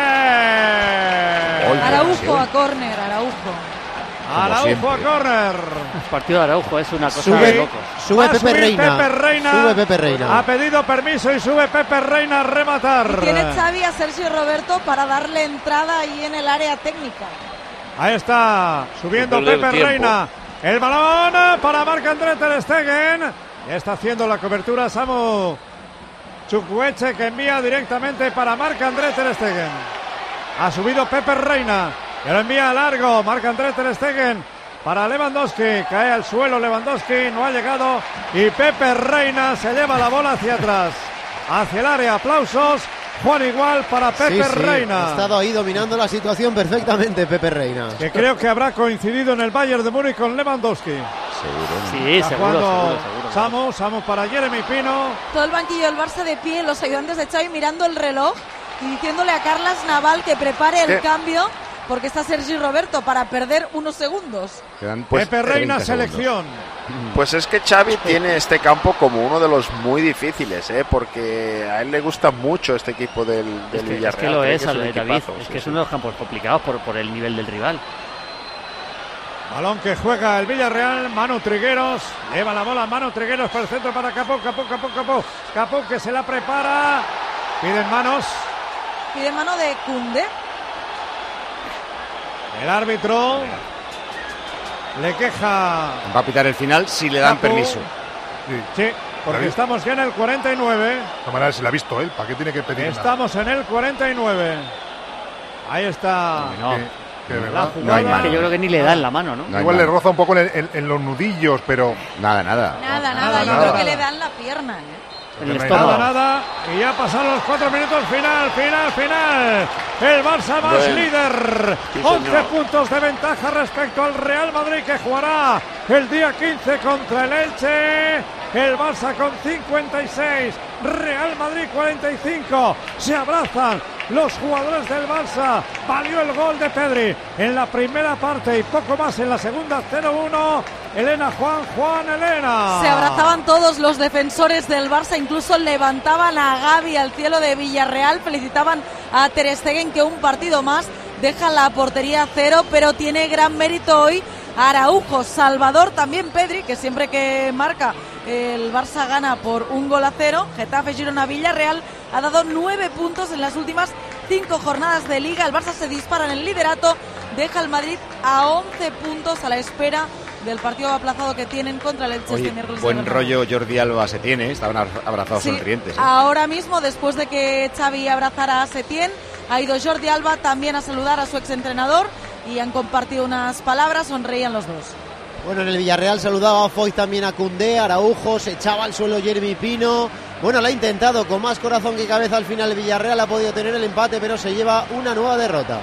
[SPEAKER 6] ¡Córner!
[SPEAKER 5] Oye, Araujo a córner, Araujo.
[SPEAKER 6] Araujo a córner.
[SPEAKER 10] El partido de Araujo es una cosa
[SPEAKER 8] sube,
[SPEAKER 10] de locos.
[SPEAKER 8] Sube Pepe Reina.
[SPEAKER 6] Pepe Reina.
[SPEAKER 8] Sube Pepe Reina.
[SPEAKER 6] Ha pedido permiso y sube Pepe Reina a rematar.
[SPEAKER 5] Y tiene Xavi a Sergio Roberto para darle entrada ahí en el área técnica.
[SPEAKER 6] Ahí está, subiendo Pepe Reina. El balón para Marc-André ter Stegen. Está haciendo la cobertura Samu Chukwueze, que envía directamente para Marc-André ter Stegen. Ha subido Pepe Reina. Y lo envía a largo. Marc-André ter Stegen para Lewandowski, cae al suelo Lewandowski, no ha llegado y Pepe Reina se lleva la bola hacia atrás, hacia el área, aplausos. Juan igual para Pepe
[SPEAKER 8] sí, sí,
[SPEAKER 6] Reina.
[SPEAKER 8] Ha estado ahí dominando la situación perfectamente Pepe Reina.
[SPEAKER 6] Que creo que habrá coincidido en el Bayern de Múnich con Lewandowski.
[SPEAKER 10] Seguro. Sí,
[SPEAKER 6] Está
[SPEAKER 10] seguro,
[SPEAKER 6] jugando
[SPEAKER 10] seguro, seguro.
[SPEAKER 6] Samu, Samu para Jeremy Pino.
[SPEAKER 5] Todo el banquillo del Barça de pie, los ayudantes de Xavi mirando el reloj y diciéndole a Carlas Naval que prepare el
[SPEAKER 9] ¿Qué?
[SPEAKER 5] cambio porque está Sergi Roberto para perder unos segundos.
[SPEAKER 3] Pues
[SPEAKER 6] Pepe Reina, selección.
[SPEAKER 9] Pues es que Xavi tiene este campo como uno de los muy difíciles, ¿eh? Porque a él le gusta mucho este equipo del, del
[SPEAKER 10] Es que,
[SPEAKER 9] Villarreal.
[SPEAKER 10] es que lo
[SPEAKER 9] Cree
[SPEAKER 10] es,
[SPEAKER 9] que un
[SPEAKER 10] David,
[SPEAKER 9] equipazo,
[SPEAKER 10] es
[SPEAKER 9] sí,
[SPEAKER 10] que es
[SPEAKER 9] sí.
[SPEAKER 10] uno de los campos complicados por, por el nivel del rival.
[SPEAKER 6] Balón que juega el Villarreal, Manu Trigueros, lleva la bola Manu Trigueros por el centro para Capó, Capó, Capó, Capó, Capó que se la prepara, piden manos,
[SPEAKER 5] Pide mano de Koundé.
[SPEAKER 6] el árbitro le queja.
[SPEAKER 3] Va a pitar el final si le dan
[SPEAKER 6] Capó.
[SPEAKER 3] permiso.
[SPEAKER 6] Sí, porque
[SPEAKER 15] David.
[SPEAKER 6] estamos ya en el cuarenta y nueve.
[SPEAKER 15] De todas maneras, si la ha visto él, ¿para qué tiene que pedir nada?
[SPEAKER 6] Estamos en el cuarenta y nueve. Ahí está.
[SPEAKER 10] No,
[SPEAKER 15] Que, que de
[SPEAKER 6] La
[SPEAKER 15] verdad.
[SPEAKER 6] jugada.
[SPEAKER 3] No hay mano.
[SPEAKER 10] que yo creo que ni le dan la mano, ¿no?
[SPEAKER 3] No hay
[SPEAKER 15] Igual le
[SPEAKER 3] mano.
[SPEAKER 15] roza un poco en, en- en los nudillos, pero
[SPEAKER 3] Nada, nada.
[SPEAKER 5] Nada, nada,
[SPEAKER 6] nada,
[SPEAKER 5] yo
[SPEAKER 6] nada.
[SPEAKER 5] creo que le dan la pierna, ¿eh?
[SPEAKER 10] En el
[SPEAKER 15] Nada,
[SPEAKER 10] estómago.
[SPEAKER 6] Nada, nada. Y ya pasaron los cuatro minutos. Final, final, final. El Barça más
[SPEAKER 9] Bueno.
[SPEAKER 6] líder.
[SPEAKER 9] Sí,
[SPEAKER 6] once
[SPEAKER 9] señor.
[SPEAKER 6] puntos de ventaja respecto al Real Madrid que jugará el día quince contra el Elche. El Barça con cincuenta y seis. Real Madrid cuarenta y cinco. Se abrazan los jugadores del Barça. Valió el gol de Pedri en la primera parte y poco más en la segunda. cero uno. Elena Juan, Juan Elena.
[SPEAKER 5] Se abrazaban todos los defensores del Barça, incluso levantaban a Gavi al cielo de Villarreal, felicitaban a Ter Stegen que un partido más deja la portería a cero, pero tiene gran mérito hoy Araujo, Salvador, también Pedri, que siempre que marca el Barça gana por un gol a cero. Getafe, Girona, Villarreal ha dado nueve puntos en las últimas cinco jornadas de Liga. El Barça se dispara en el liderato, deja al Madrid a once puntos a la espera del partido aplazado que tienen contra el Elche
[SPEAKER 3] Oye,
[SPEAKER 5] este miércoles.
[SPEAKER 3] buen
[SPEAKER 5] en el Bernabéu.
[SPEAKER 3] rollo Jordi Alba se tiene, estaban abrazados
[SPEAKER 5] Sí,
[SPEAKER 3] sonrientes. ¿eh?
[SPEAKER 5] ahora mismo, después de que Xavi abrazara a Setién, ha ido Jordi Alba también a saludar a su exentrenador y han compartido unas palabras, sonreían los dos.
[SPEAKER 8] Bueno, en el Villarreal saludaba a Foy también a Koundé, Araujo, se echaba al suelo Jeremy Pino. Bueno, lo ha intentado con más corazón que cabeza al final. El Villarreal ha podido tener el empate, pero se lleva una nueva derrota.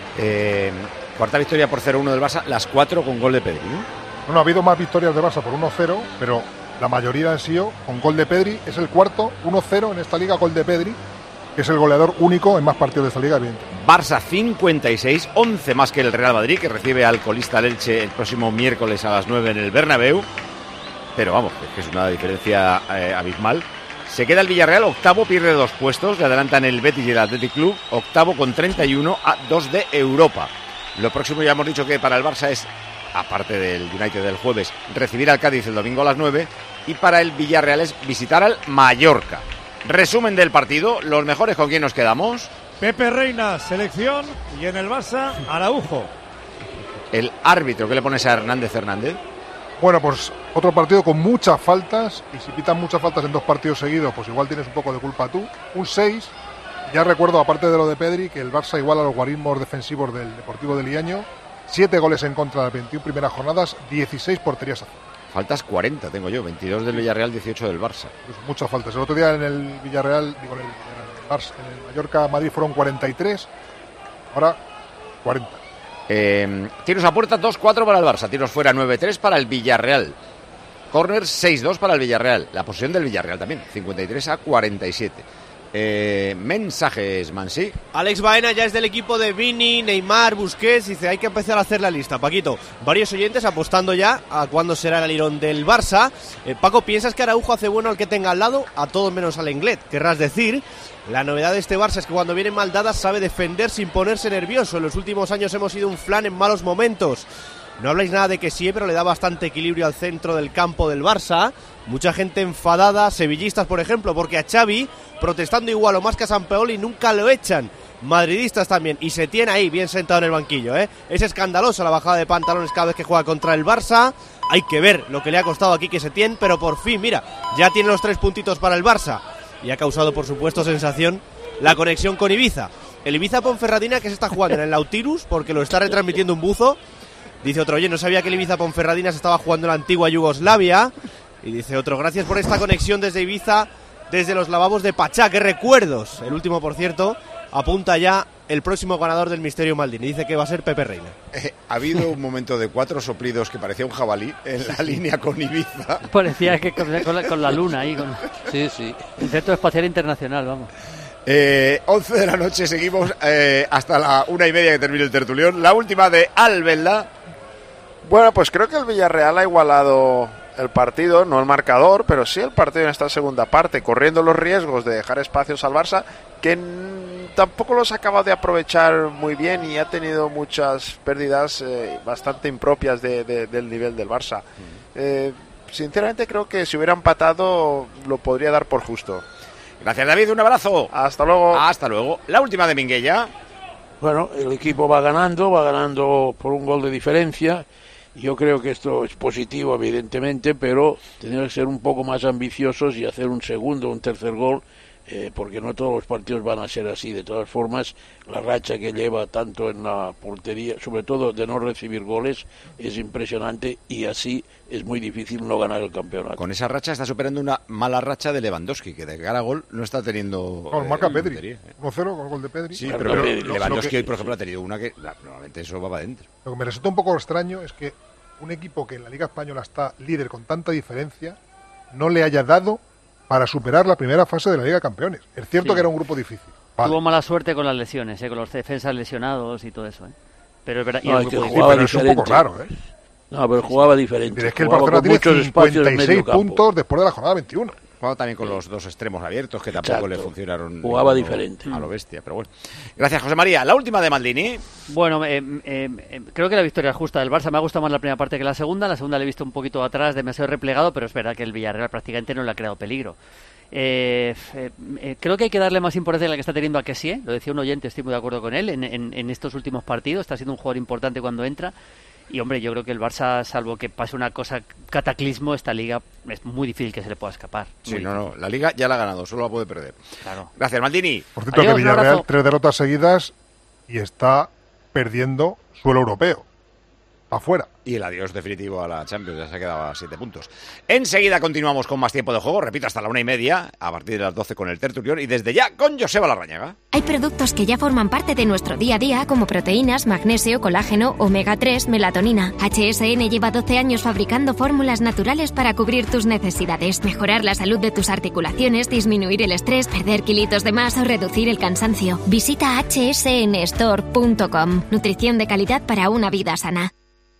[SPEAKER 3] Eh, cuarta victoria por cero uno del Barça, las cuatro con gol de Pedri, ¿no?
[SPEAKER 15] bueno, ha habido más victorias de Barça por uno cero, pero la mayoría han sido con gol de Pedri. Es el cuarto, uno cero en esta liga, gol de Pedri, que es el goleador único en más partidos de esta liga, bien.
[SPEAKER 3] Barça cincuenta y seis, once más que el Real Madrid, que recibe al colista Elche el próximo miércoles a las nueve en el Bernabéu. Pero vamos, es que es una diferencia eh, abismal. Se queda el Villarreal, octavo, pierde dos puestos, le adelantan el Betis y el Athletic Club, octavo con treinta y uno a dos de Europa. Lo próximo ya hemos dicho que para el Barça es, aparte del United del jueves, recibir al Cádiz el domingo a las nueve, y para el Villarreal es visitar al Mallorca. Resumen del partido, los mejores con quién nos quedamos.
[SPEAKER 6] Pepe Reina, selección, y en el Barça, Araujo.
[SPEAKER 3] El árbitro, ¿qué le pones a Hernández Hernández?
[SPEAKER 15] Bueno, pues otro partido con muchas faltas, y si pitan muchas faltas en dos partidos seguidos, pues igual tienes un poco de culpa tú. Un seis, ya recuerdo, aparte de lo de Pedri, que el Barça iguala los guarismos defensivos del Deportivo de Liaño. Siete goles en contra de las veintiuna primeras jornadas, dieciséis porterías a cero.
[SPEAKER 3] Faltas cuarenta tengo yo, veintidós del Villarreal, dieciocho del Barça.
[SPEAKER 15] Pues muchas faltas. El otro día en el Villarreal, digo, en el, en el, Barça, en el Mallorca Madrid fueron cuarenta y tres, ahora cuarenta.
[SPEAKER 3] Eh, tiros a puerta dos cuatro para el Barça, tiros fuera nueve tres para el Villarreal. Corner seis dos para el Villarreal. La posesión del Villarreal también, cincuenta y tres a cuarenta y siete. Eh, mensajes, Mansi.
[SPEAKER 17] Alex Baena ya es del equipo de Vini, Neymar, Busquets. Dice, hay que empezar a hacer la lista, Paquito. Varios oyentes apostando ya a cuándo será el alirón del Barça. eh, Paco, ¿piensas que Araujo hace bueno al que tenga al lado? A todos menos al Lenglet, querrás decir. La novedad de este Barça es que cuando vienen mal dadas sabe defender sin ponerse nervioso. En los últimos años hemos sido un flan en malos momentos. No habláis nada de que sí, pero le da bastante equilibrio al centro del campo del Barça. Mucha gente enfadada, sevillistas por ejemplo, porque a Xavi, protestando igual o más que a Sampaoli, nunca lo echan. Madridistas también, y se tiene ahí bien sentado en el banquillo, ¿eh? Es escandalosa la bajada de pantalones cada vez que juega contra el Barça. Hay que ver lo que le ha costado aquí que se tiene, pero por fin, mira, ya tiene los tres puntitos para el Barça. Y ha causado, por supuesto, sensación la conexión con Ibiza. El Ibiza Ponferradina que se está jugando en el Nautilus, porque lo está retransmitiendo un buzo. Dice otro, oye, no sabía que el Ibiza Ponferradina se estaba jugando en la antigua Yugoslavia. Y dice otro, gracias por esta conexión desde Ibiza, desde los lavabos de Pachá, qué recuerdos. El último, por cierto, apunta ya el próximo ganador del Misterio Maldini. Dice que va a ser Pepe Reina.
[SPEAKER 3] Eh, ha habido un momento de cuatro soplidos que parecía un jabalí en la línea con Ibiza.
[SPEAKER 10] Parecía que con, con, la, con la luna ahí. Con... Sí, sí. El Centro Espacial Internacional, vamos.
[SPEAKER 3] Eh, once de la noche, seguimos eh, hasta la una y media que termine el tertulión. La última de Albelda.
[SPEAKER 9] Bueno, pues creo que el Villarreal ha igualado el partido, no el marcador, pero sí el partido en esta segunda parte, corriendo los riesgos de dejar espacios al Barça, que n- tampoco los acaba de aprovechar muy bien y ha tenido muchas pérdidas eh, bastante impropias de, de, del nivel del Barça. Eh, sinceramente creo que si hubiera empatado lo podría dar por justo.
[SPEAKER 3] Gracias, David, un abrazo.
[SPEAKER 9] Hasta luego.
[SPEAKER 3] Hasta luego. La última de Minguella.
[SPEAKER 7] Bueno, el equipo va ganando, va ganando por un gol de diferencia. Yo creo que esto es positivo, evidentemente, pero tenemos que ser un poco más ambiciosos y hacer un segundo o un tercer gol, eh, porque no todos los partidos van a ser así. De todas formas, la racha que lleva tanto en la portería, sobre todo de no recibir goles, es impresionante y así es muy difícil no ganar el campeonato.
[SPEAKER 3] Con esa racha está superando una mala racha de Lewandowski, que de cara a gol no está teniendo...
[SPEAKER 15] No,
[SPEAKER 3] eh,
[SPEAKER 15] marca Pedri.
[SPEAKER 3] puntería, eh.
[SPEAKER 15] uno cero con el gol de Pedri.
[SPEAKER 3] Sí,
[SPEAKER 15] Claro,
[SPEAKER 3] pero,
[SPEAKER 15] pero
[SPEAKER 3] pero
[SPEAKER 15] lo-
[SPEAKER 3] Lewandowski
[SPEAKER 15] lo que-
[SPEAKER 3] hoy, por ejemplo, ha tenido una que la- normalmente eso va para adentro.
[SPEAKER 15] Lo que me resulta un poco extraño es que un equipo que en la Liga Española está líder con tanta diferencia no le haya dado para superar la primera fase de la Liga de Campeones. Es cierto
[SPEAKER 10] Sí.
[SPEAKER 15] que era un grupo difícil. Vale.
[SPEAKER 10] Tuvo mala suerte con las lesiones, ¿eh? Con los defensas lesionados y todo eso. ¿eh? Pero es verdad. y
[SPEAKER 7] No,
[SPEAKER 10] el
[SPEAKER 7] es que
[SPEAKER 10] grupo
[SPEAKER 7] jugaba
[SPEAKER 10] difícil.
[SPEAKER 7] diferente.
[SPEAKER 15] ¿eh?
[SPEAKER 7] No, pero jugaba diferente.
[SPEAKER 15] Pero es que el
[SPEAKER 7] Jugaba
[SPEAKER 15] Barcelona
[SPEAKER 7] con
[SPEAKER 15] tiene
[SPEAKER 7] muchos espacios en
[SPEAKER 15] cincuenta y seis
[SPEAKER 7] medio campo.
[SPEAKER 15] puntos después de la jornada veintiuno.
[SPEAKER 3] Jugaba también con los dos extremos abiertos, que tampoco
[SPEAKER 7] Exacto.
[SPEAKER 3] le funcionaron.
[SPEAKER 7] Jugaba
[SPEAKER 3] ninguno
[SPEAKER 7] diferente.
[SPEAKER 3] A lo bestia, pero bueno. Gracias, José María. La última de Maldini.
[SPEAKER 10] Bueno, eh, eh, eh, creo que la victoria es justa del Barça. Me ha gustado más la primera parte que la segunda. La segunda le he visto un poquito atrás, demasiado replegado, pero es verdad que el Villarreal prácticamente no le ha creado peligro. Eh, eh, eh, creo que hay que darle más importancia a la que está teniendo a Kessie. Lo decía un oyente, estoy muy de acuerdo con él. En, en, en estos últimos partidos está siendo un jugador importante cuando entra. Y hombre, yo creo que el Barça, salvo que pase una cosa cataclismo, esta liga es muy difícil que se le pueda escapar.
[SPEAKER 3] Sí,
[SPEAKER 10] Muy
[SPEAKER 3] no, no. La Liga ya la ha ganado, solo la puede perder.
[SPEAKER 10] Claro.
[SPEAKER 3] Gracias, Maldini.
[SPEAKER 15] Por cierto,
[SPEAKER 10] Adiós,
[SPEAKER 15] que
[SPEAKER 10] un
[SPEAKER 15] Villarreal,
[SPEAKER 10] abrazo.
[SPEAKER 15] tres derrotas seguidas y está perdiendo suelo europeo. Afuera.
[SPEAKER 3] Y el adiós definitivo a la Champions, ya se ha quedado a siete puntos. Enseguida continuamos con más tiempo de juego, repito, hasta la una y media, a partir de las doce con el tertulión y desde ya con Joseba Larrañaga.
[SPEAKER 2] Hay productos que ya forman parte de nuestro día a día, como proteínas, magnesio, colágeno, omega tres, melatonina. H S N lleva doce años fabricando fórmulas naturales para cubrir tus necesidades, mejorar la salud de tus articulaciones, disminuir el estrés, perder kilitos de más o reducir el cansancio. Visita h s n store punto com. Nutrición de calidad para una vida sana.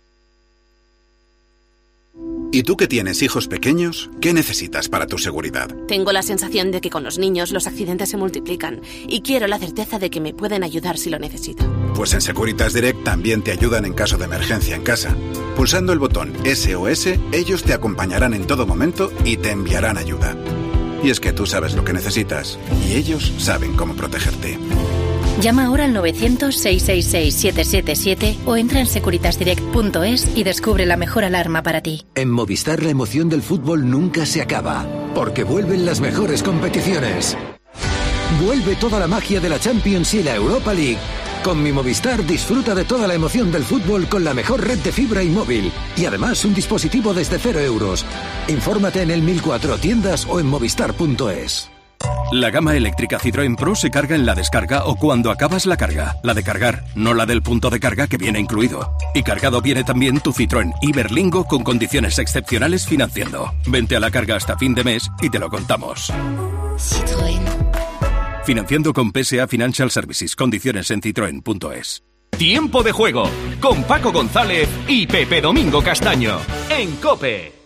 [SPEAKER 18] ¿Y tú que tienes hijos pequeños? ¿Qué necesitas para tu seguridad?
[SPEAKER 11] Tengo la sensación de que con los niños los accidentes se multiplican y quiero la certeza de que me pueden ayudar si lo necesito.
[SPEAKER 18] Pues en Securitas Direct también te ayudan en caso de emergencia en casa. Pulsando el botón S O S, ellos te acompañarán en todo momento y te enviarán ayuda. Y es que tú sabes lo que necesitas y ellos saben cómo protegerte.
[SPEAKER 19] Llama ahora al novecientos, seiscientos sesenta y seis, setecientos setenta y siete o entra en securitas direct punto es y descubre la mejor alarma para ti.
[SPEAKER 20] En Movistar la emoción del fútbol nunca se acaba, porque vuelven las mejores competiciones. Vuelve toda la magia de la Champions y la Europa League. Con mi Movistar disfruta de toda la emoción del fútbol con la mejor red de fibra y móvil. Y además un dispositivo desde cero euros. Infórmate en el mil cuatro tiendas o en movistar punto es.
[SPEAKER 21] La gama eléctrica Citroën Pro se carga en la descarga o cuando acabas la carga. La de cargar, no la del punto de carga que viene incluido. Y cargado viene también tu Citroën Iberlingo con condiciones excepcionales financiando. Vente a la carga hasta fin de mes y te lo contamos.
[SPEAKER 19] Citroën.
[SPEAKER 21] Financiando con P S A Financial Services. Condiciones en citroen punto es.
[SPEAKER 1] Tiempo de juego con Paco González y Pepe Domingo Castaño en COPE.